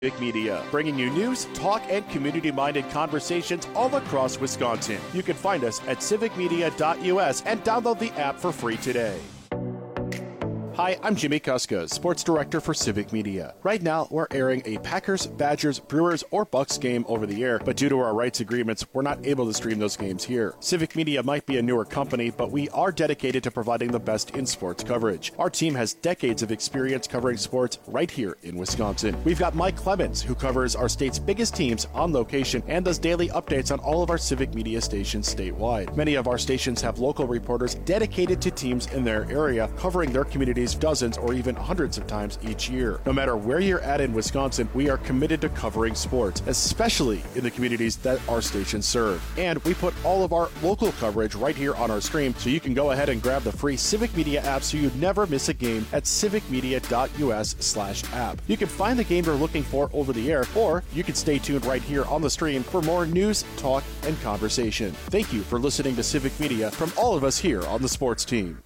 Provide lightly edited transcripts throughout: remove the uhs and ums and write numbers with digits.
Civic Media, bringing you news, talk, and community-minded conversations all across Wisconsin. You can find us at civicmedia.us and download the app for free today. Hi, I'm Jimmy Kuska, Sports Director for Civic Media. Right now, we're airing a Packers, Badgers, Brewers, or Bucks game over the air, but due to our rights agreements, we're not able to stream those games here. Civic Media might be a newer company, but we are dedicated to providing the best in sports coverage. Our team has decades of experience covering sports right here in Wisconsin. We've got Mike Clemens, who covers our state's biggest teams on location and does daily updates on all of our Civic Media stations statewide. Many of our stations have local reporters dedicated to teams in their area, covering their communities dozens or even hundreds of times each year. No matter where you're at in Wisconsin, we are committed to covering sports, especially in the communities that our stations serve. And we put all of our local coverage right here on our stream, so you can go ahead and grab the free Civic Media app so you never miss a game at civicmedia.us/app. You can find the game you're looking for over the air, or you can stay tuned right here on the stream for more news, talk, and conversation. Thank you for listening to Civic Media from all of us here on the sports team.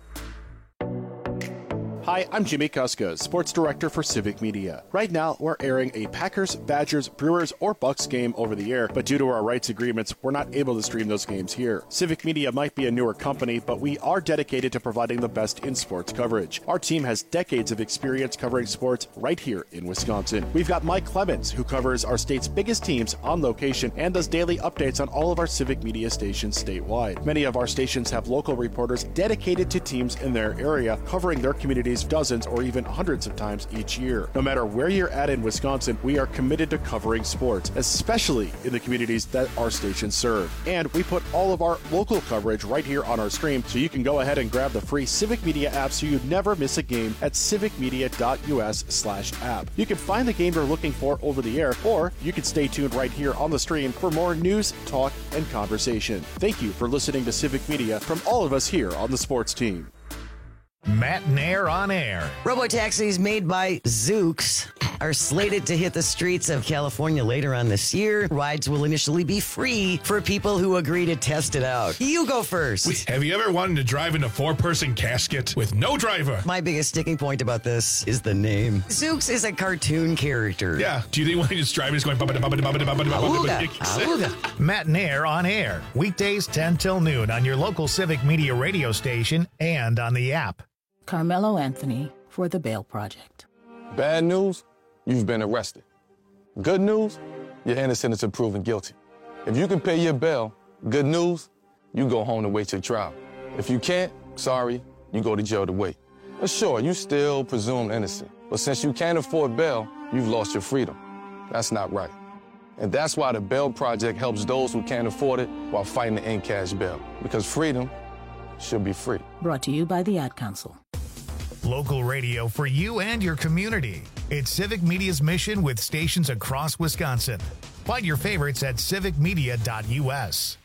Hi, I'm Jimmy Kuska, Sports Director for Civic Media. Right now, we're airing a Packers, Badgers, Brewers, or Bucks game over the air, but due to our rights agreements, we're not able to stream those games here. Civic Media might be a newer company, but we are dedicated to providing the best in sports coverage. Our team has decades of experience covering sports right here in Wisconsin. We've got Mike Clemens, who covers our state's biggest teams on location and does daily updates on all of our Civic Media stations statewide. Many of our stations have local reporters dedicated to teams in their area, covering their communities dozens or even hundreds of times each year. No matter where you're at in Wisconsin, we are committed to covering sports, especially in the communities that our stations serve. And we put all of our local coverage right here on our stream, so you can go ahead and grab the free Civic Media app so you never miss a game at civicmedia.us/app. You can find the game you're looking for over the air, or you can stay tuned right here on the stream for more news, talk, and conversation. Thank you for listening to Civic Media from all of us here on the sports team. Matt Nair on air. Robotaxis made by Zoox are slated to hit the streets of California later on this year. Rides will initially be free for people who agree to test it out. You go first. Have you ever wanted to drive in a four-person casket with no driver? My biggest sticking point about this is the name. Zoox is a cartoon character. Yeah. Do you think when he's driving, he's going... Awooga. Matt Nair on air. Weekdays 10 till noon on your local Civic Media radio station and on the app. Carmelo Anthony for the Bail Project. Bad news, you've been arrested. Good news, you're innocent until proven guilty. If you can pay your bail, good news, you go home to wait your trial. If you can't, sorry, you go to jail to wait. But sure, you still presumed innocent. But since you can't afford bail, you've lost your freedom. That's not right. And that's why the Bail Project helps those who can't afford it while fighting to end cash bail. Because freedom should be free. Brought to you by the Ad Council. Local radio for you and your community. It's Civic Media's mission with stations across Wisconsin. Find your favorites at civicmedia.us.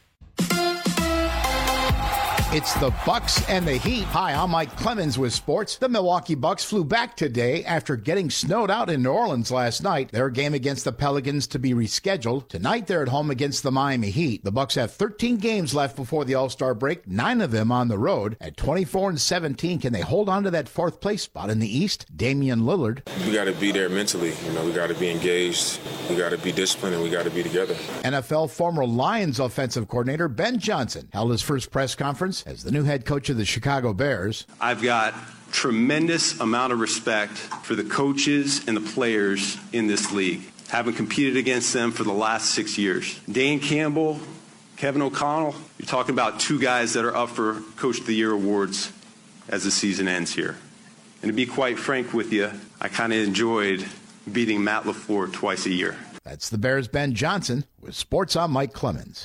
It's the Bucks and the Heat. Hi, I'm Mike Clemens with sports. The Milwaukee Bucks flew back today after getting snowed out in New Orleans last night. Their game against the Pelicans to be rescheduled. Tonight, they're at home against the Miami Heat. The Bucks have 13 games left before the All-Star break, 9 of them on the road. At 24-17, can they hold on to that fourth place spot in the East? Damian Lillard. We got to be there mentally. We got to be engaged. We got to be disciplined, and we got to be together. NFL former Lions offensive coordinator Ben Johnson held his first press conference as the new head coach of the Chicago Bears. I've got tremendous amount of respect for the coaches and the players in this league. Having competed against them for the last 6 years. Dan Campbell, Kevin O'Connell, you're talking about two guys that are up for Coach of the Year awards as the season ends here. And to be quite frank with you, I kind of enjoyed beating Matt LaFleur twice a year. That's the Bears' Ben Johnson with Sports on Mike Clemens.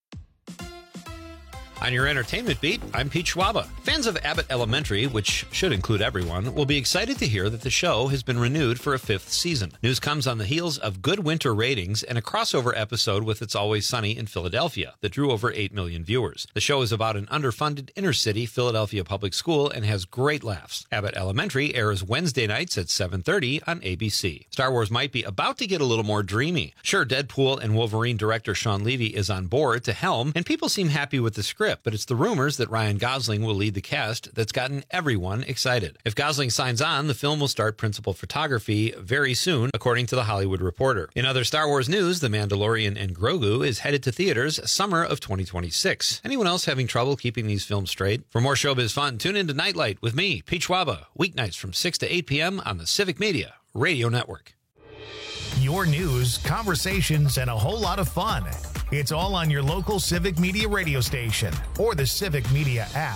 On your entertainment beat, I'm Pete Schwaba. Fans of Abbott Elementary, which should include everyone, will be excited to hear that the show has been renewed for a 5th season. News comes on the heels of good winter ratings and a crossover episode with It's Always Sunny in Philadelphia that drew over 8 million viewers. The show is about an underfunded inner-city Philadelphia public school and has great laughs. Abbott Elementary airs Wednesday nights at 7:30 on ABC. Star Wars might be about to get a little more dreamy. Sure, Deadpool and Wolverine director Sean Levy is on board to helm, and people seem happy with the script, script, but it's the rumors that Ryan Gosling will lead the cast that's gotten everyone excited. If Gosling signs on, the film will start principal photography very soon, according to The Hollywood Reporter. In other Star Wars news, The Mandalorian and Grogu is headed to theaters summer of 2026. Anyone else having trouble keeping these films straight? For more showbiz fun, tune in to Nightlight with me, Pete Schwaba, weeknights from 6 to 8 p.m. on the Civic Media Radio Network. Your news, conversations, and a whole lot of fun. It's all on your local Civic Media radio station or the Civic Media app.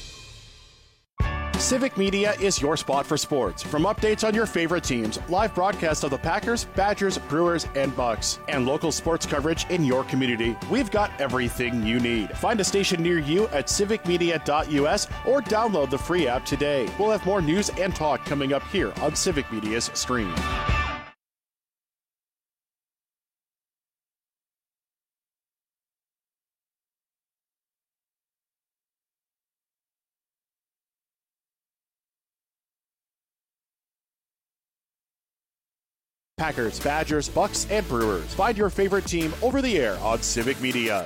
Civic Media is your spot for sports. From updates on your favorite teams, live broadcasts of the Packers, Badgers, Brewers, and Bucks, and local sports coverage in your community, we've got everything you need. Find a station near you at civicmedia.us or download the free app today. We'll have more news and talk coming up here on Civic Media's stream. Packers, Badgers, Bucks, and Brewers. Find your favorite team over the air on Civic Media.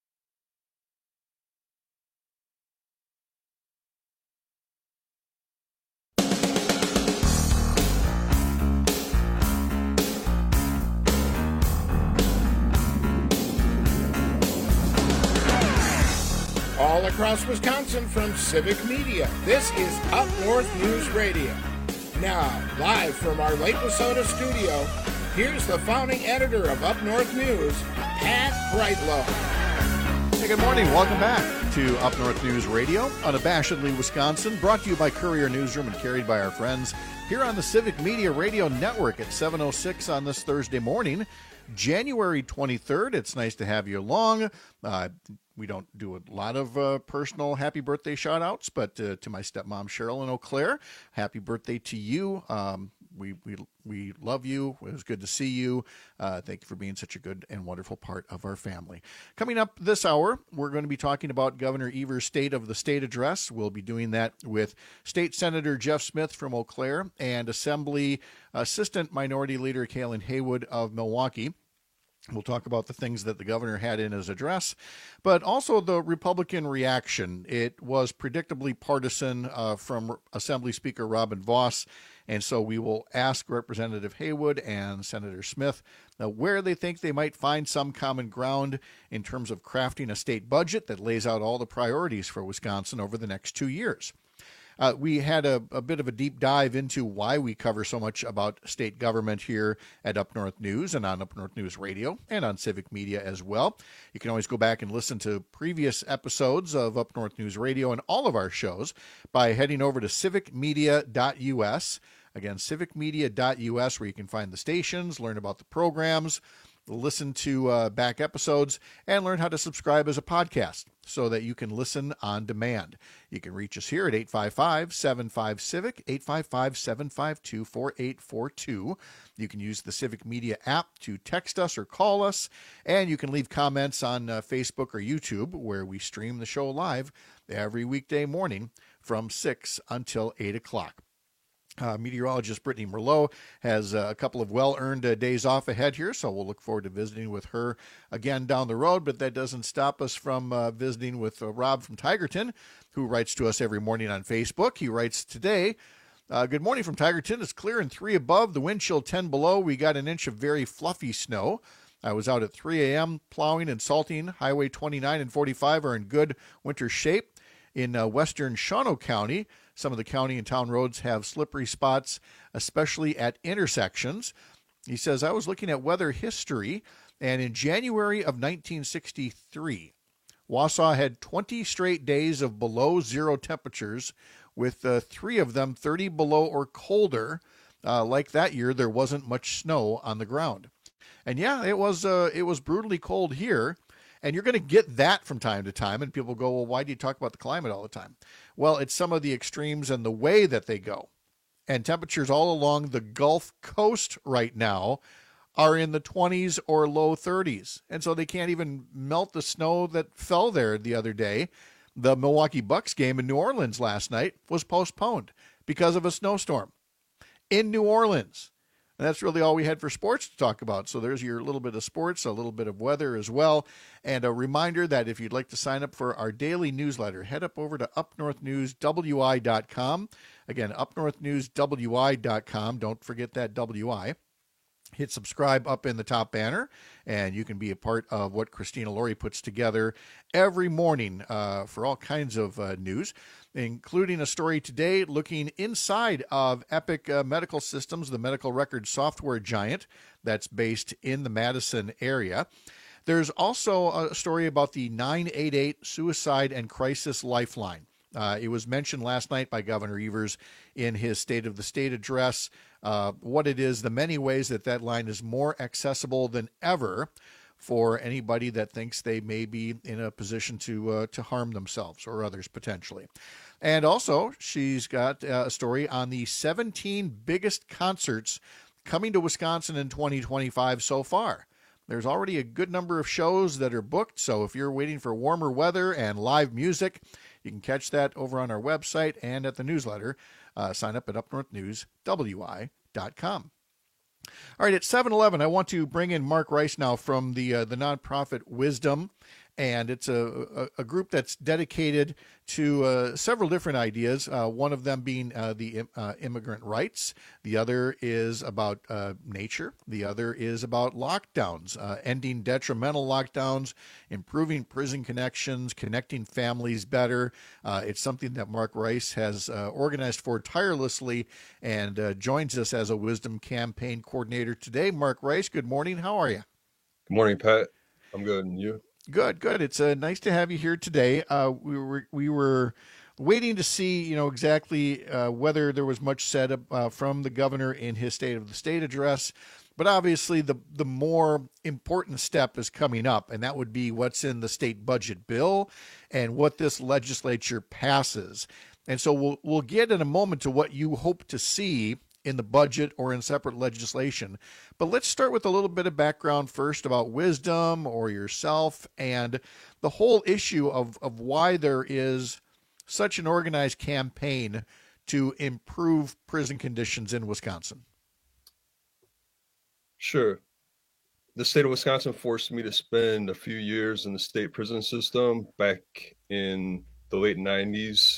All across Wisconsin from Civic Media, this is Up North News Radio. Now, live from our Lake Wissota studio, here's the founding editor of Up North News, Pat Brightlow. Hey, good morning. Welcome back to Up North News Radio, unabashedly Wisconsin, brought to you by Courier Newsroom and carried by our friends here on the Civic Media Radio Network at 7:06 on this Thursday morning, January 23rd. It's nice to have you along. We don't do a lot of personal happy birthday shout-outs, but to my stepmom, Cheryl in Eau Claire, happy birthday to you. We love you. It was good to see you. Thank you for being such a good and wonderful part of our family. Coming up this hour, we're going to be talking about Governor Evers' State of the State address. We'll be doing that with State Senator Jeff Smith from Eau Claire and Assembly Assistant Minority Leader Kaylin Haywood of Milwaukee. We'll talk about the things that the governor had in his address, but also the Republican reaction. It was predictably partisan from Assembly Speaker Robin Vos, and so we will ask Representative Haywood and Senator Smith where they think they might find some common ground in terms of crafting a state budget that lays out all the priorities for Wisconsin over the next 2 years. We had a bit of a deep dive into why we cover so much about state government here at Up North News and on Up North News Radio and on Civic Media as well. You can always go back and listen to previous episodes of Up North News Radio and all of our shows by heading over to civicmedia.us. Again, civicmedia.us, where you can find the stations, learn about the programs, listen to back episodes, and learn how to subscribe as a podcast so that you can listen on demand. You can reach us here at 855-75-CIVIC, 855-752-4842. You can use the Civic Media app to text us or call us, and you can leave comments on Facebook or YouTube, where we stream the show live every weekday morning from 6 until 8 o'clock. Meteorologist Brittany Merlot has a couple of well-earned days off ahead here, so we'll look forward to visiting with her again down the road, but that doesn't stop us from visiting with Rob from Tigerton, who writes to us every morning on Facebook. He writes today, good morning from Tigerton. It's clear and 3 above, the wind chill 10 below. We got an inch of very fluffy snow. I was out at 3 a.m. plowing and salting. Highway 29 and 45 are in good winter shape. In western Shawano County, some of the county and town roads have slippery spots, especially at intersections. He says, I was looking at weather history, and in January of 1963, Wausau had 20 straight days of below zero temperatures, with 3 of them 30 below or colder. Like that year, there wasn't much snow on the ground. And yeah, it was brutally cold here. And you're going to get that from time to time, and people go, well, why do you talk about the climate all the time? Well, it's some of the extremes and the way that they go. And temperatures all along the Gulf Coast right now are in the 20s or low 30s. And so they can't even melt the snow that fell there the other day. The Milwaukee Bucks game in New Orleans last night was postponed because of a snowstorm. In New Orleans, And that's really all we had for sports to talk about. So there's your little bit of sports, a little bit of weather as well. And a reminder that if you'd like to sign up for our daily newsletter, head up over to upnorthnewswi.com. Again, upnorthnewswi.com. Don't forget that WI. Hit subscribe up in the top banner, and you can be a part of what Christina Laurie puts together every morning for all kinds of news, including a story today looking inside of Epic Medical Systems, the medical record software giant that's based in the Madison area. There's also a story about the 988 Suicide and Crisis Lifeline. It was mentioned last night by Governor Evers in his State of the State address, what it is, the many ways that line is more accessible than ever for anybody that thinks they may be in a position to harm themselves or others potentially. And also, she's got a story on the 17 biggest concerts coming to Wisconsin in 2025 so far. There's already a good number of shows that are booked, so if you're waiting for warmer weather and live music, you can catch that over on our website and at the newsletter. Sign up at upnorthnewswi.com. All right, at 7:11, I want to bring in Mark Rice now from the nonprofit Wisdom. And it's a group that's dedicated to several different ideas, one of them being the immigrant rights. The other is about nature. The other is about lockdowns, ending detrimental lockdowns, improving prison connections, connecting families better. It's something that Mark Rice has organized for tirelessly and joins us as a Wisdom campaign coordinator today. Mark Rice, good morning. How are you? Good morning, Pat. I'm good. And you? Good. It's nice to have you here today. We were waiting to see, exactly whether there was much said from the governor in his State of the State address. But obviously, the more important step is coming up, and that would be what's in the state budget bill and what this legislature passes. And so we'll get in a moment to what you hope to see in the budget or in separate legislation. But let's start with a little bit of background first about Wisdom or yourself and the whole issue of why there is such an organized campaign to improve prison conditions in Wisconsin. Sure. The state of Wisconsin forced me to spend a few years in the state prison system back in the late 90s.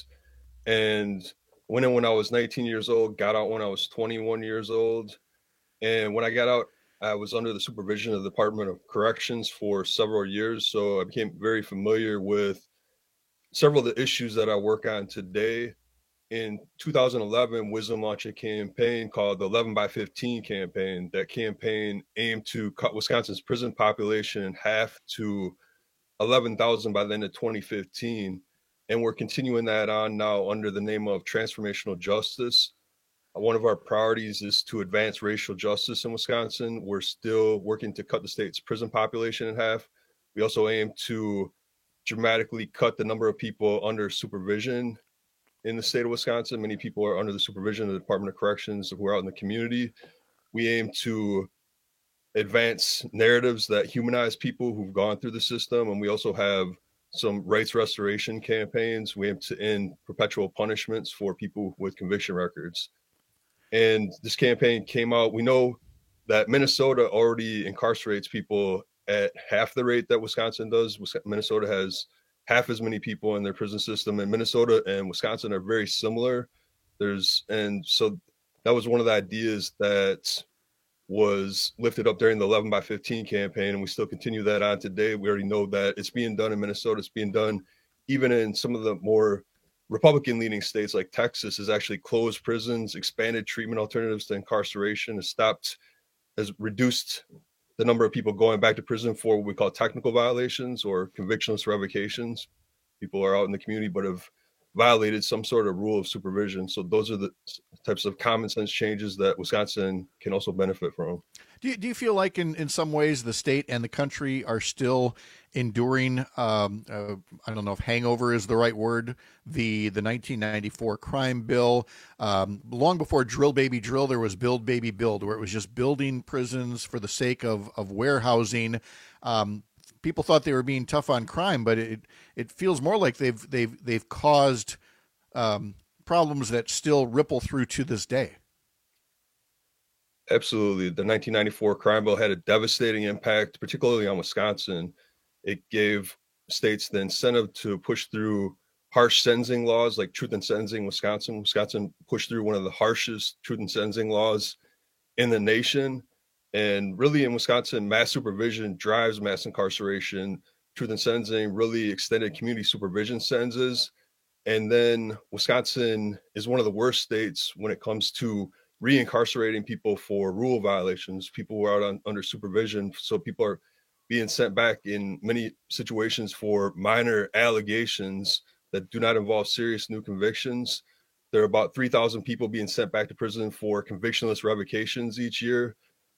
And went in when I was 19 years old, got out when I was 21 years old. And when I got out, I was under the supervision of the Department of Corrections for several years. So I became very familiar with several of the issues that I work on today. In 2011, Wisdom launched a campaign called the 11 by 15 campaign. That campaign aimed to cut Wisconsin's prison population in half to 11,000 by the end of 2015. And we're continuing that on now under the name of transformational justice. One of our priorities is to advance racial justice in Wisconsin. We're still working to cut the state's prison population in half. We also aim to dramatically cut the number of people under supervision in the state of Wisconsin. Many people are under the supervision of the Department of Corrections who are out in the community. We aim to advance narratives that humanize people who've gone through the system. And we also have some rights restoration campaigns. We aim to end perpetual punishments for people with conviction records. And this campaign came out. We know that Minnesota already incarcerates people at half the rate that Wisconsin does. Minnesota has half as many people in their prison system, and Minnesota and Wisconsin are very similar. And so that was one of the ideas that was lifted up during the 11 by 15 campaign, and we still continue that on today. We already know that it's being done in Minnesota. It's being done even in some of the more Republican-leaning states like Texas, has actually closed prisons, expanded treatment alternatives to incarceration, has reduced the number of people going back to prison for what we call technical violations or convictionless revocations. People are out in the community but have violated some sort of rule of supervision. So those are the types of common sense changes that Wisconsin can also benefit from. Do you feel like in some ways the state and the country are still enduring, I don't know if hangover is the right word, the 1994 crime bill? Long before Drill Baby Drill, there was Build Baby Build, where it was just building prisons for the sake of warehousing. People thought they were being tough on crime, but it feels more like they've caused problems that still ripple through to this day. Absolutely. The 1994 crime bill had a devastating impact, particularly on Wisconsin. It gave states the incentive to push through harsh sentencing laws like truth in sentencing. Wisconsin pushed through one of the harshest truth in sentencing laws in the nation. And really in Wisconsin, mass supervision drives mass incarceration. Truth in sentencing really extended community supervision sentences. And then Wisconsin is one of the worst states when it comes to reincarcerating people for rule violations, people who are out under supervision. So people are being sent back in many situations for minor allegations that do not involve serious new convictions. There are about 3,000 people being sent back to prison for convictionless revocations each year.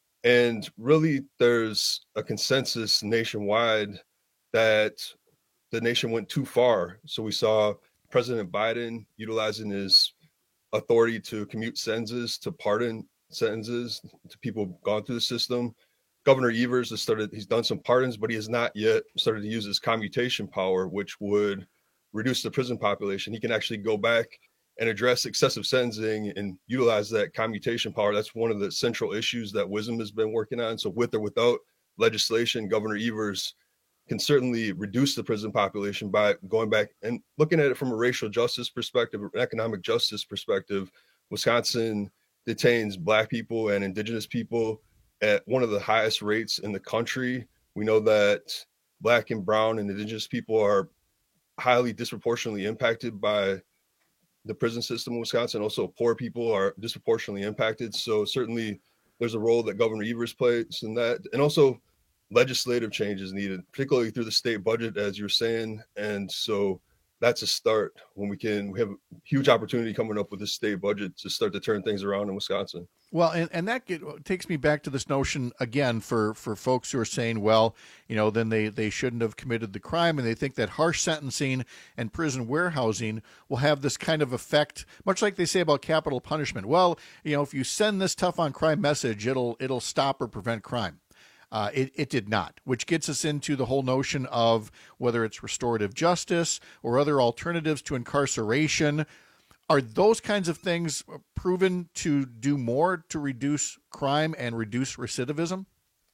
And really, there's a consensus nationwide that the nation went too far. So we saw President Biden utilizing his authority to commute sentences, to pardon sentences to people who've gone through the system. Governor Evers he's done some pardons, but he has not yet started to use his commutation power, which would reduce the prison population. He can actually go back and address excessive sentencing and utilize that commutation power. That's one of the central issues that WISM has been working on. So with or without legislation, Governor Evers can certainly reduce the prison population by going back and looking at it from a racial justice perspective, an economic justice perspective. Wisconsin detains Black people and Indigenous people at one of the highest rates in the country. We know that Black and Brown and Indigenous people are highly disproportionately impacted by the prison system in Wisconsin. Also, poor people are disproportionately impacted. So certainly there's a role that Governor Evers plays in that. And also legislative change is needed, particularly through the state budget, as you're saying. And so that's a start when we have a huge opportunity coming up with the state budget to start to turn things around in Wisconsin. Well, and that takes me back to this notion again for folks who are saying, well, then they shouldn't have committed the crime, and they think that harsh sentencing and prison warehousing will have this kind of effect, much like they say about capital punishment. Well, if you send this tough on crime message, it'll stop or prevent crime. It did not, which gets us into the whole notion of whether it's restorative justice or other alternatives to incarceration. Are those kinds of things proven to do more to reduce crime and reduce recidivism?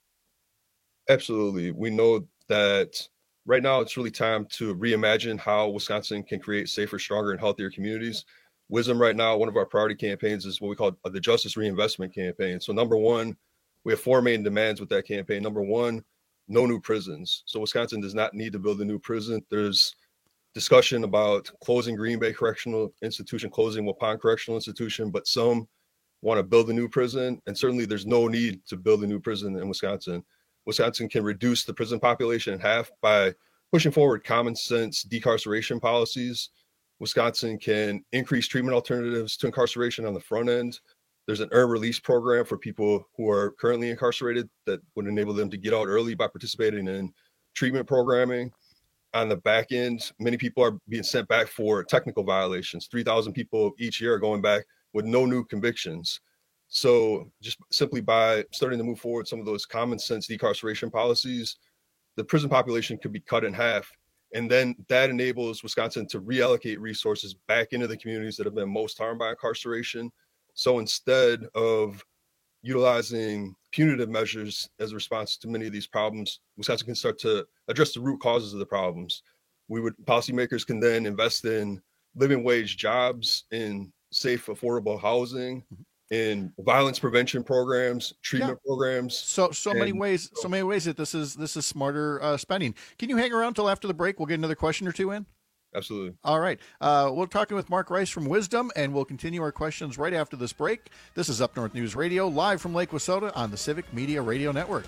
Absolutely. We know that right now it's really time to reimagine how Wisconsin can create safer, stronger, and healthier communities. WISM right now, one of our priority campaigns is what we call the Justice Reinvestment Campaign. So number one, we have four main demands with that campaign. Number one, no new prisons. So Wisconsin does not need to build a new prison. There's discussion about closing Green Bay Correctional Institution, closing Waupun Correctional Institution, but some want to build a new prison. And certainly there's no need to build a new prison in Wisconsin. Wisconsin can reduce the prison population in half by pushing forward common sense decarceration policies. Wisconsin can increase treatment alternatives to incarceration on the front end. There's an earned release program for people who are currently incarcerated that would enable them to get out early by participating in treatment programming. On the back end, many people are being sent back for technical violations. 3,000 people each year are going back with no new convictions. So just simply by starting to move forward some of those common sense decarceration policies, the prison population could be cut in half. And then that enables Wisconsin to reallocate resources back into the communities that have been most harmed by incarceration. So instead of utilizing punitive measures as a response to many of these problems, Wisconsin can start to address the root causes of the problems. Policymakers can then invest in living wage jobs, in safe, affordable housing, in violence prevention programs, treatment programs. So many ways that this is smarter spending. Can you hang around till after the break? We'll get another question or two in. Absolutely. All right. We're talking with Mark Rice from Wisdom, and we'll continue our questions right after this break. This is Up North News Radio, live from Lake Wissota on the Civic Media Radio Network.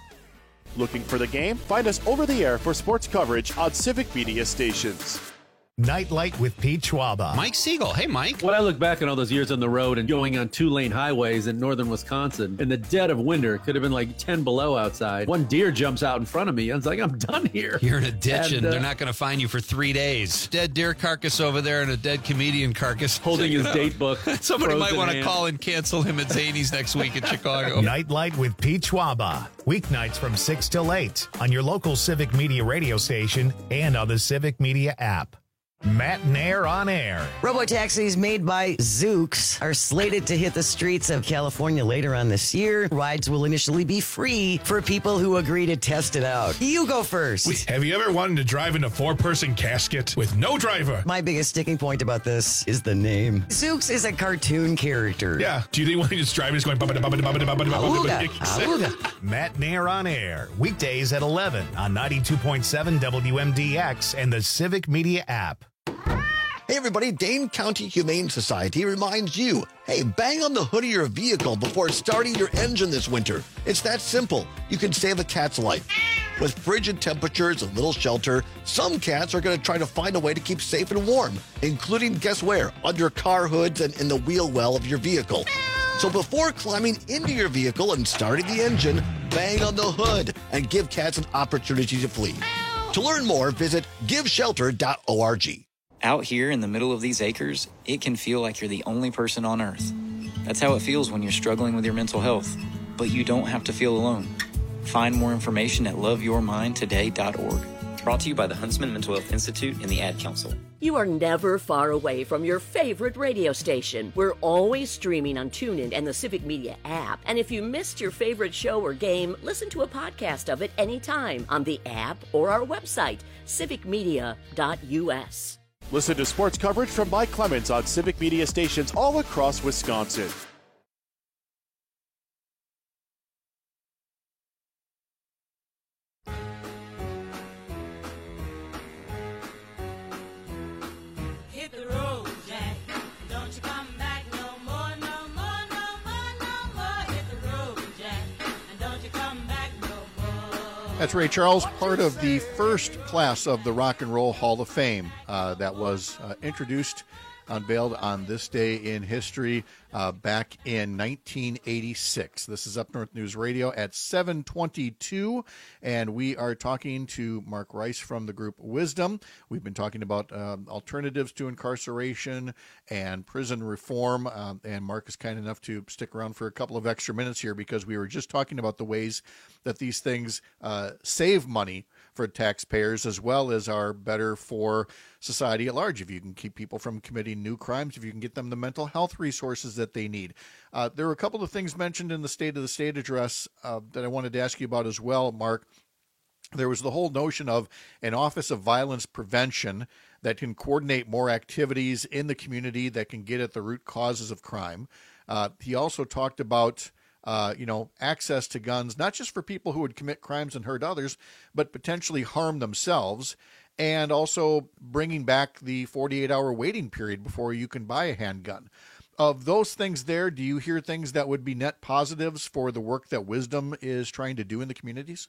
Looking for the game? Find us over the air for sports coverage on Civic Media stations. Nightlight with Pete Schwaba. Mike Siegel. Hey, Mike. When I look back on all those years on the road and going on 2-lane highways in northern Wisconsin, in the dead of winter, it could have been like 10 below outside. One deer jumps out in front of me. I was like, I'm done here. You're in a ditch and they're not going to find you for 3 days. Dead deer carcass over there and a dead comedian carcass. Holding his date book. Somebody might want to call and cancel him at Zany's next week in Chicago. Nightlight with Pete Schwaba. Weeknights from 6 till 8 on your local Civic Media radio station and on the Civic Media app. Matt Nair on air. Robotaxis made by Zoox are slated to hit the streets of California later on this year. Rides will initially be free for people who agree to test it out. You go first. Wait, have you ever wanted to drive in a 4-person casket with no driver? My biggest sticking point about this is the name. Zoox is a cartoon character. Yeah. Do you think when he just driving is going Matt Nair on air. Weekdays at 11 on 92.7 WMDX and the Civic Media app. Hey everybody, Dane County Humane Society reminds you, hey, bang on the hood of your vehicle before starting your engine this winter. It's that simple. You can save a cat's life. With frigid temperatures and little shelter, some cats are going to try to find a way to keep safe and warm, including, guess where? Under car hoods and in the wheel well of your vehicle. So before climbing into your vehicle and starting the engine, bang on the hood and give cats an opportunity to flee. To learn more, visit giveshelter.org. Out here in the middle of these acres, it can feel like you're the only person on Earth. That's how it feels when you're struggling with your mental health. But you don't have to feel alone. Find more information at loveyourmindtoday.org. Brought to you by the Huntsman Mental Health Institute and the Ad Council. You are never far away from your favorite radio station. We're always streaming on TuneIn and the Civic Media app. And if you missed your favorite show or game, listen to a podcast of it anytime on the app or our website, civicmedia.us. Listen to sports coverage from Mike Clemens on Civic Media stations all across Wisconsin. Hit the road, Jack. Don't you come back no more, no more, no more, no more. Hit the road, Jack. And don't you come back no more. That's Ray Charles, part of the first class of the Rock and Roll Hall of Fame that was unveiled on this day in history back in 1986. This is Up North News Radio at 7:22, and we are talking to Mark Rice from the group Wisdom. We've been talking about alternatives to incarceration and prison reform, and Mark is kind enough to stick around for a couple of extra minutes here because we were just talking about the ways that these things save money for taxpayers as well as are better for society at large. If you can keep people from committing new crimes, if you can get them the mental health resources that they need. There were a couple of things mentioned in the State of the State address that I wanted to ask you about as well, Mark. There was the whole notion of an Office of Violence Prevention that can coordinate more activities in the community that can get at the root causes of crime. He also talked about access to guns, not just for people who would commit crimes and hurt others, but potentially harm themselves, and also bringing back the 48-hour waiting period before you can buy a handgun. Of those things there, do you hear things that would be net positives for the work that Wisdom is trying to do in the communities?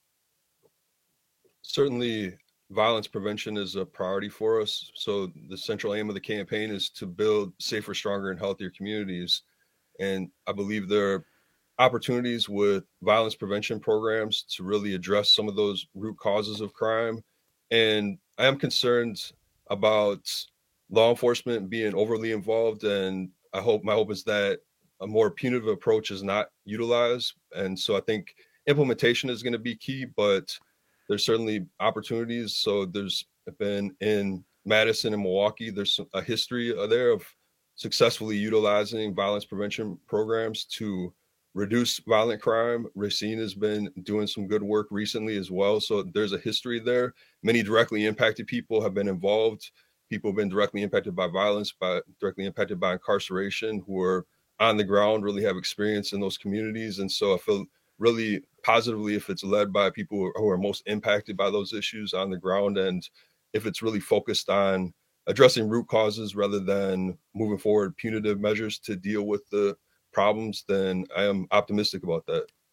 Certainly, violence prevention is a priority for us. So the central aim of the campaign is to build safer, stronger, and healthier communities. And I believe there are opportunities with violence prevention programs to really address some of those root causes of crime. And I am concerned about law enforcement being overly involved. And my hope is that a more punitive approach is not utilized. And so I think implementation is going to be key, but there's certainly opportunities. So there's been in Madison and Milwaukee, there's a history there of successfully utilizing violence prevention programs to reduce violent crime. Racine has been doing some good work recently as well. So there's a history there. Many directly impacted people have been involved. People have been directly impacted by violence, directly impacted by incarceration, who are on the ground, really have experience in those communities. And so I feel really positively if it's led by people who are most impacted by those issues on the ground, and if it's really focused on addressing root causes rather than moving forward punitive measures to deal with the problems, then I am optimistic about that.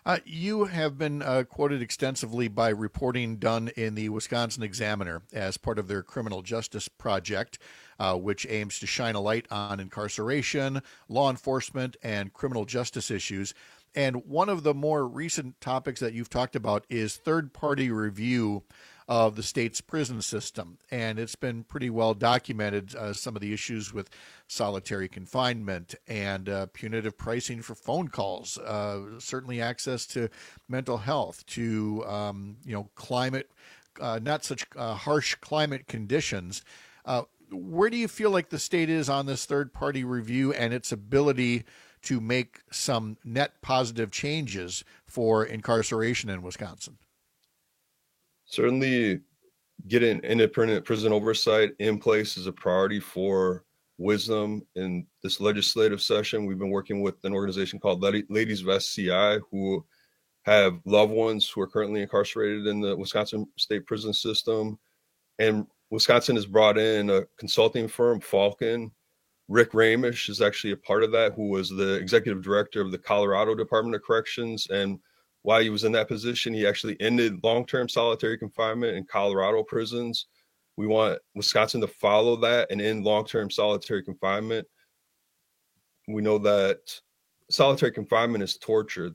You have been quoted extensively by reporting done in the Wisconsin Examiner as part of their criminal justice project, which aims to shine a light on incarceration, law enforcement, and criminal justice issues. And one of the more recent topics that you've talked about is third-party review of the state's prison system. And it's been pretty well documented, some of the issues with solitary confinement and punitive pricing for phone calls, certainly access to mental health, to climate, not such harsh climate conditions. Where do you feel like the state is on this third-party review and its ability to make some net positive changes for incarceration in Wisconsin? Certainly getting independent prison oversight in place is a priority for Wisdom in this legislative session. We've been working with an organization called Ladies of SCI, who have loved ones who are currently incarcerated in the Wisconsin state prison system. And Wisconsin has brought in a consulting firm, Falcon. Rick Ramish is actually a part of that, who was the executive director of the Colorado Department of Corrections. And while he was in that position, he actually ended long-term solitary confinement in Colorado prisons. We want Wisconsin to follow that and end long-term solitary confinement. We know that solitary confinement is torture.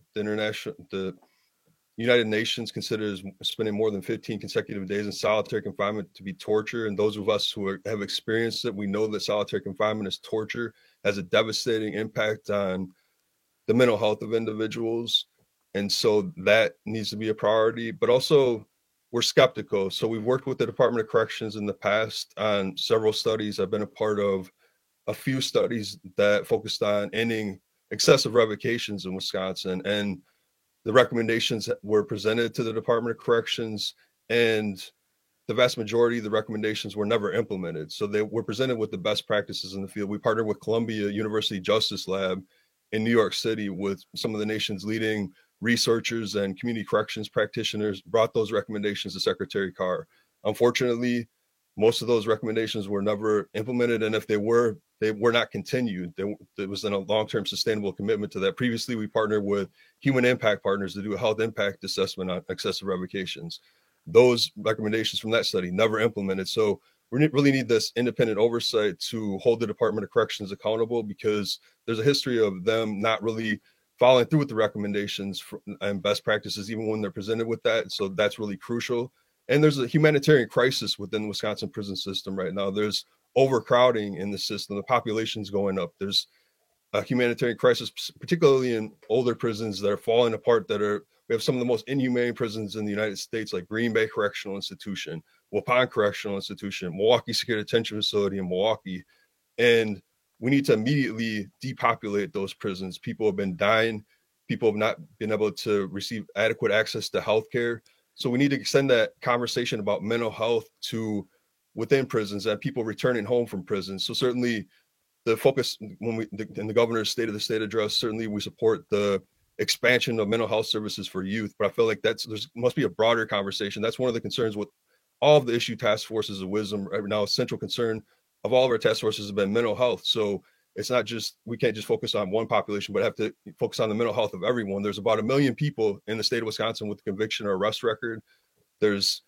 The United Nations considers spending more than 15 consecutive days in solitary confinement to be torture. And those of us who have experienced it, we know that solitary confinement is torture, has a devastating impact on the mental health of individuals. And so that needs to be a priority, but also we're skeptical. So we've worked with the Department of Corrections in the past on several studies. I've been a part of a few studies that focused on ending excessive revocations in Wisconsin. And the recommendations that were presented to the Department of Corrections, and the vast majority of the recommendations were never implemented. So they were presented with the best practices in the field. We partnered with Columbia University Justice Lab in New York City with some of the nation's leading researchers and community corrections practitioners, brought those recommendations to Secretary Carr. Unfortunately, most of those recommendations were never implemented. And if they were not continued. There was a long-term sustainable commitment to that. Previously, we partnered with Human Impact Partners to do a health impact assessment on excessive revocations. Those recommendations from that study never implemented. So we really need this independent oversight to hold the Department of Corrections accountable, because there's a history of them not really following through with the recommendations and best practices, even when they're presented with that. So that's really crucial. And there's a humanitarian crisis within the Wisconsin prison system right now. There's overcrowding in the system. The population's going up. There's a humanitarian crisis, particularly in older prisons that are falling apart. We have some of the most inhumane prisons in the United States, like Green Bay Correctional Institution, Waupun Correctional Institution, Milwaukee Secure Detention Facility in Milwaukee. And we need to immediately depopulate those prisons. People have been dying. People have not been able to receive adequate access to healthcare. So we need to extend that conversation about mental health to within prisons and people returning home from prisons. So certainly the focus in the governor's State of the State address, certainly we support the expansion of mental health services for youth, but I feel like there must be a broader conversation. That's one of the concerns with all of the issue task forces of Wisdom right now. A central concern of all of our task forces has been mental health. So it's not just, we can't just focus on one population, but have to focus on the mental health of everyone. There's about 1 million people in the state of Wisconsin with a conviction or arrest record. There's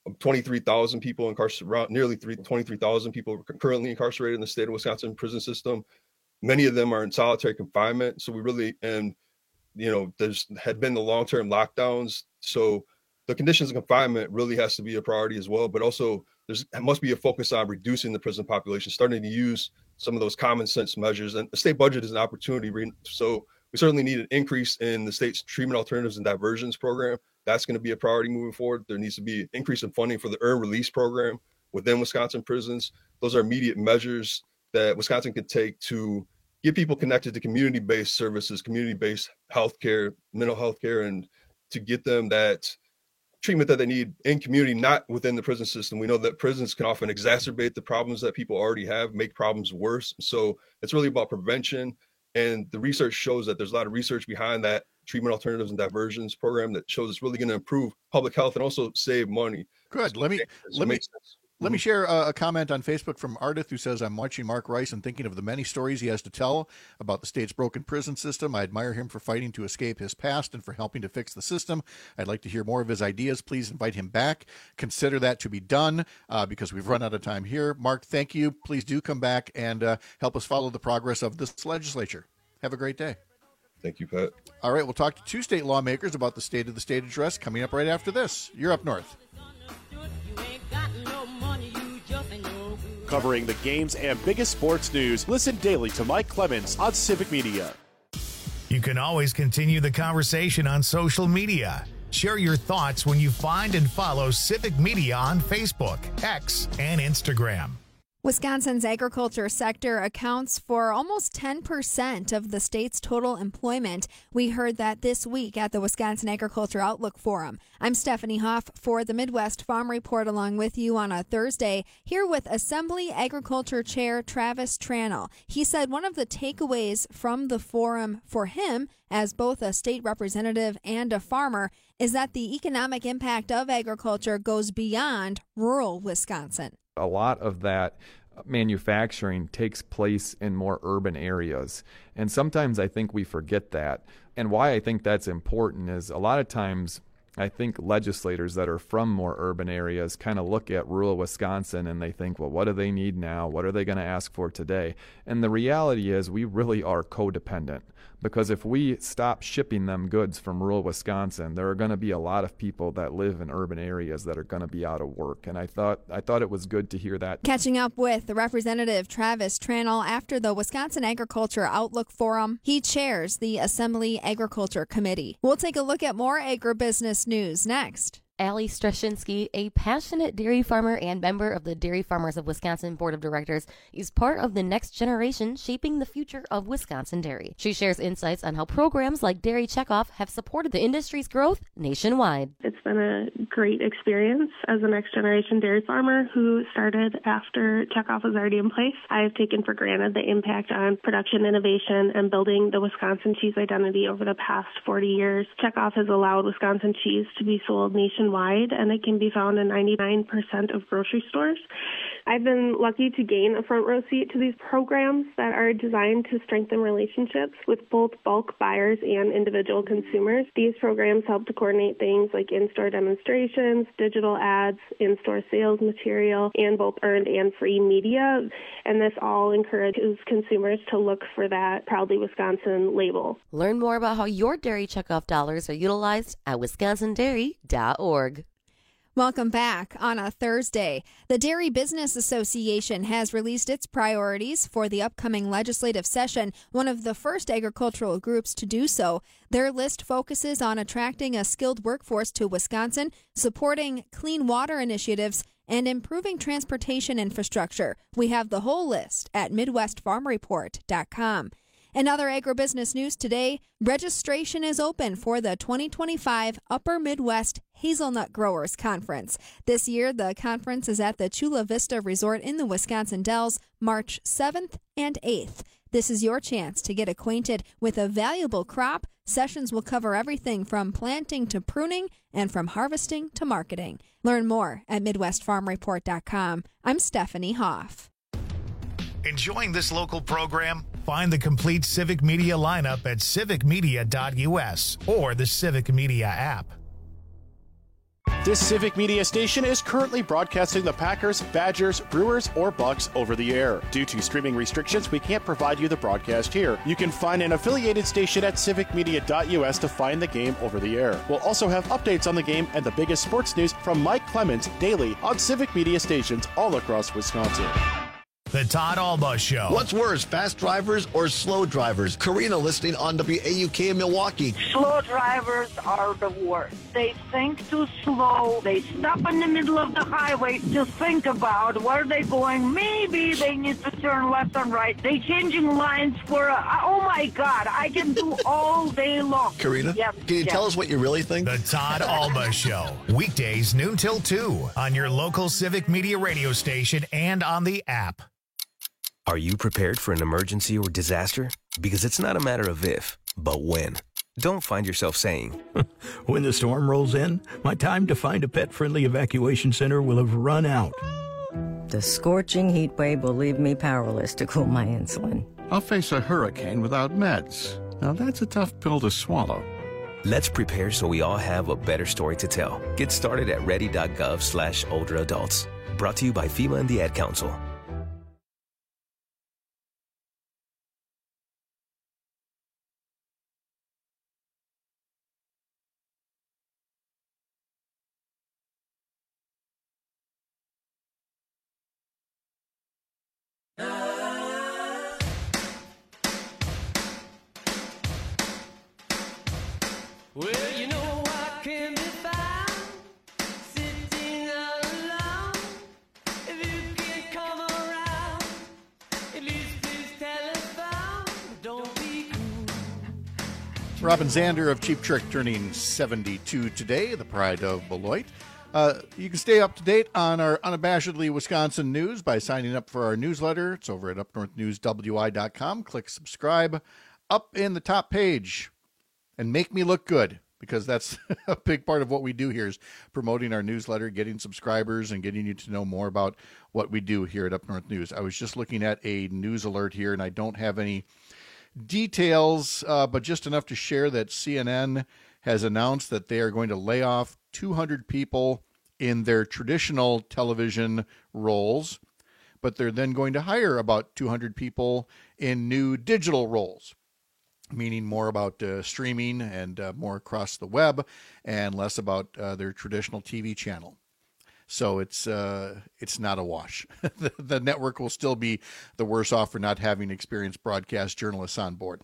23,000 people incarcerated, nearly 23,000 people currently incarcerated in the state of Wisconsin prison system. Many of them are in solitary confinement. So we really, and there's had been the long-term lockdowns. So the conditions of confinement really has to be a priority as well. But also there must be a focus on reducing the prison population, starting to use some of those common sense measures. And the state budget is an opportunity. So we certainly need an increase in the state's treatment alternatives and diversions program. That's going to be a priority moving forward. There needs to be an increase in funding for the earned release program within Wisconsin prisons. Those are immediate measures that Wisconsin can take to get people connected to community-based services, community-based healthcare, mental health care, and to get them that treatment that they need in community, not within the prison system. We know that prisons can often exacerbate the problems that people already have, make problems worse. So it's really about prevention. And the research shows that there's a lot of research behind that treatment alternatives and diversions program that shows it's really going to improve public health and also save money. Good. Let me Let me share a comment on Facebook from Ardith, who says, I'm watching Mark Rice and thinking of the many stories he has to tell about the state's broken prison system. I admire him for fighting to escape his past and for helping to fix the system. I'd like to hear more of his ideas. Please invite him back. Consider that to be done because we've run out of time here. Mark, thank you. Please do come back and help us follow the progress of this legislature. Have a great day. Thank you, Pat. All right, we'll talk to 2 state lawmakers about the state of the state address coming up right after this. You're Up North. Covering the games and biggest sports news, listen daily to Mike Clemens on Civic Media. You can always continue the conversation on social media. Share your thoughts when you find and follow Civic Media on Facebook, X, and Instagram. Wisconsin's agriculture sector accounts for almost 10% of the state's total employment. We heard that this week at the Wisconsin Agriculture Outlook Forum. I'm Stephanie Hoff for the Midwest Farm Report, along with you on a Thursday, here with Assembly Agriculture Chair Travis Tranel. He said one of the takeaways from the forum for him, as both a state representative and a farmer, is that the economic impact of agriculture goes beyond rural Wisconsin. A lot of that manufacturing takes place in more urban areas. And sometimes I think we forget that. And why I think that's important is a lot of times I think legislators that are from more urban areas kind of look at rural Wisconsin and they think, well, what do they need now? What are they going to ask for today? And the reality is we really are codependent. Because if we stop shipping them goods from rural Wisconsin, there are going to be a lot of people that live in urban areas that are going to be out of work. And I thought it was good to hear that. Catching up with the Representative Travis Tranel after the Wisconsin Agriculture Outlook Forum. He chairs the Assembly Agriculture Committee. We'll take a look at more agribusiness news next. Allie Strashinsky, a passionate dairy farmer and member of the Dairy Farmers of Wisconsin Board of Directors, is part of the next generation shaping the future of Wisconsin dairy. She shares insights on how programs like Dairy Checkoff have supported the industry's growth nationwide. It's been a great experience as a next generation dairy farmer who started after Checkoff was already in place. I have taken for granted the impact on production innovation and building the Wisconsin cheese identity over the past 40 years. Checkoff has allowed Wisconsin cheese to be sold nationwide, and it can be found in 99% of grocery stores. I've been lucky to gain a front row seat to these programs that are designed to strengthen relationships with both bulk buyers and individual consumers. These programs help to coordinate things like in-store demonstrations, digital ads, in-store sales material, and both earned and free media. And this all encourages consumers to look for that Proudly Wisconsin label. Learn more about how your Dairy Checkoff dollars are utilized at wisconsindairy.org. Welcome back on a Thursday. The Dairy Business Association has released its priorities for the upcoming legislative session, one of the first agricultural groups to do so. Their list focuses on attracting a skilled workforce to Wisconsin, supporting clean water initiatives, and improving transportation infrastructure. We have the whole list at MidwestFarmReport.com. In other agribusiness news today, registration is open for the 2025 Upper Midwest Hazelnut Growers Conference. This year, the conference is at the Chula Vista Resort in the Wisconsin Dells, March 7th and 8th. This is your chance to get acquainted with a valuable crop. Sessions will cover everything from planting to pruning and from harvesting to marketing. Learn more at MidwestFarmReport.com. I'm Stephanie Hoff. Enjoying this local program? Find the complete Civic Media lineup at civicmedia.us or the Civic Media app. This Civic Media station is currently broadcasting the Packers, Badgers, Brewers, or Bucks over the air. Due to streaming restrictions, we can't provide you the broadcast here. You can find an affiliated station at civicmedia.us to find the game over the air. We'll also have updates on the game and the biggest sports news from Mike Clemens daily on Civic Media stations all across Wisconsin. The Todd Alba Show. What's worse, fast drivers or slow drivers? Karina listening on WAUK in Milwaukee. Slow drivers are the worst. They think too slow. They stop in the middle of the highway to think about where they're going. Maybe they need to turn left and right. They changing lines for oh my God, I can do all day long. Karina, can you tell us what you really think? The Todd Alba Show. Weekdays noon till 2 on your local Civic Media radio station and on the app. Are you prepared for an emergency or disaster? Because it's not a matter of if, but when. Don't find yourself saying, when the storm rolls in, my time to find a pet-friendly evacuation center will have run out. The scorching heat wave will leave me powerless to cool my insulin. I'll face a hurricane without meds. Now that's a tough pill to swallow. Let's prepare so we all have a better story to tell. Get started at ready.gov/older adults. Brought to you by FEMA and the Ad Council. Well, you know I can be found sitting alone. If you can come around, at least please telephone. Don't be cool. Robin Zander of Cheap Trick turning 72 today, the pride of Beloit. You can stay up to date on our unabashedly Wisconsin news by signing up for our newsletter. It's over at upnorthnewswi.com. Click subscribe up in the top page and make me look good, because that's a big part of what we do here is promoting our newsletter, getting subscribers, and getting you to know more about what we do here at Up North News. I was just looking at a news alert here, and I don't have any details, but just enough to share that CNN has announced that they are going to lay off 200 people in their traditional television roles, but they're then going to hire about 200 people in new digital roles, meaning more about streaming and more across the web and less about their traditional TV channel. So it's not a wash. The network will still be the worse off for not having experienced broadcast journalists on board.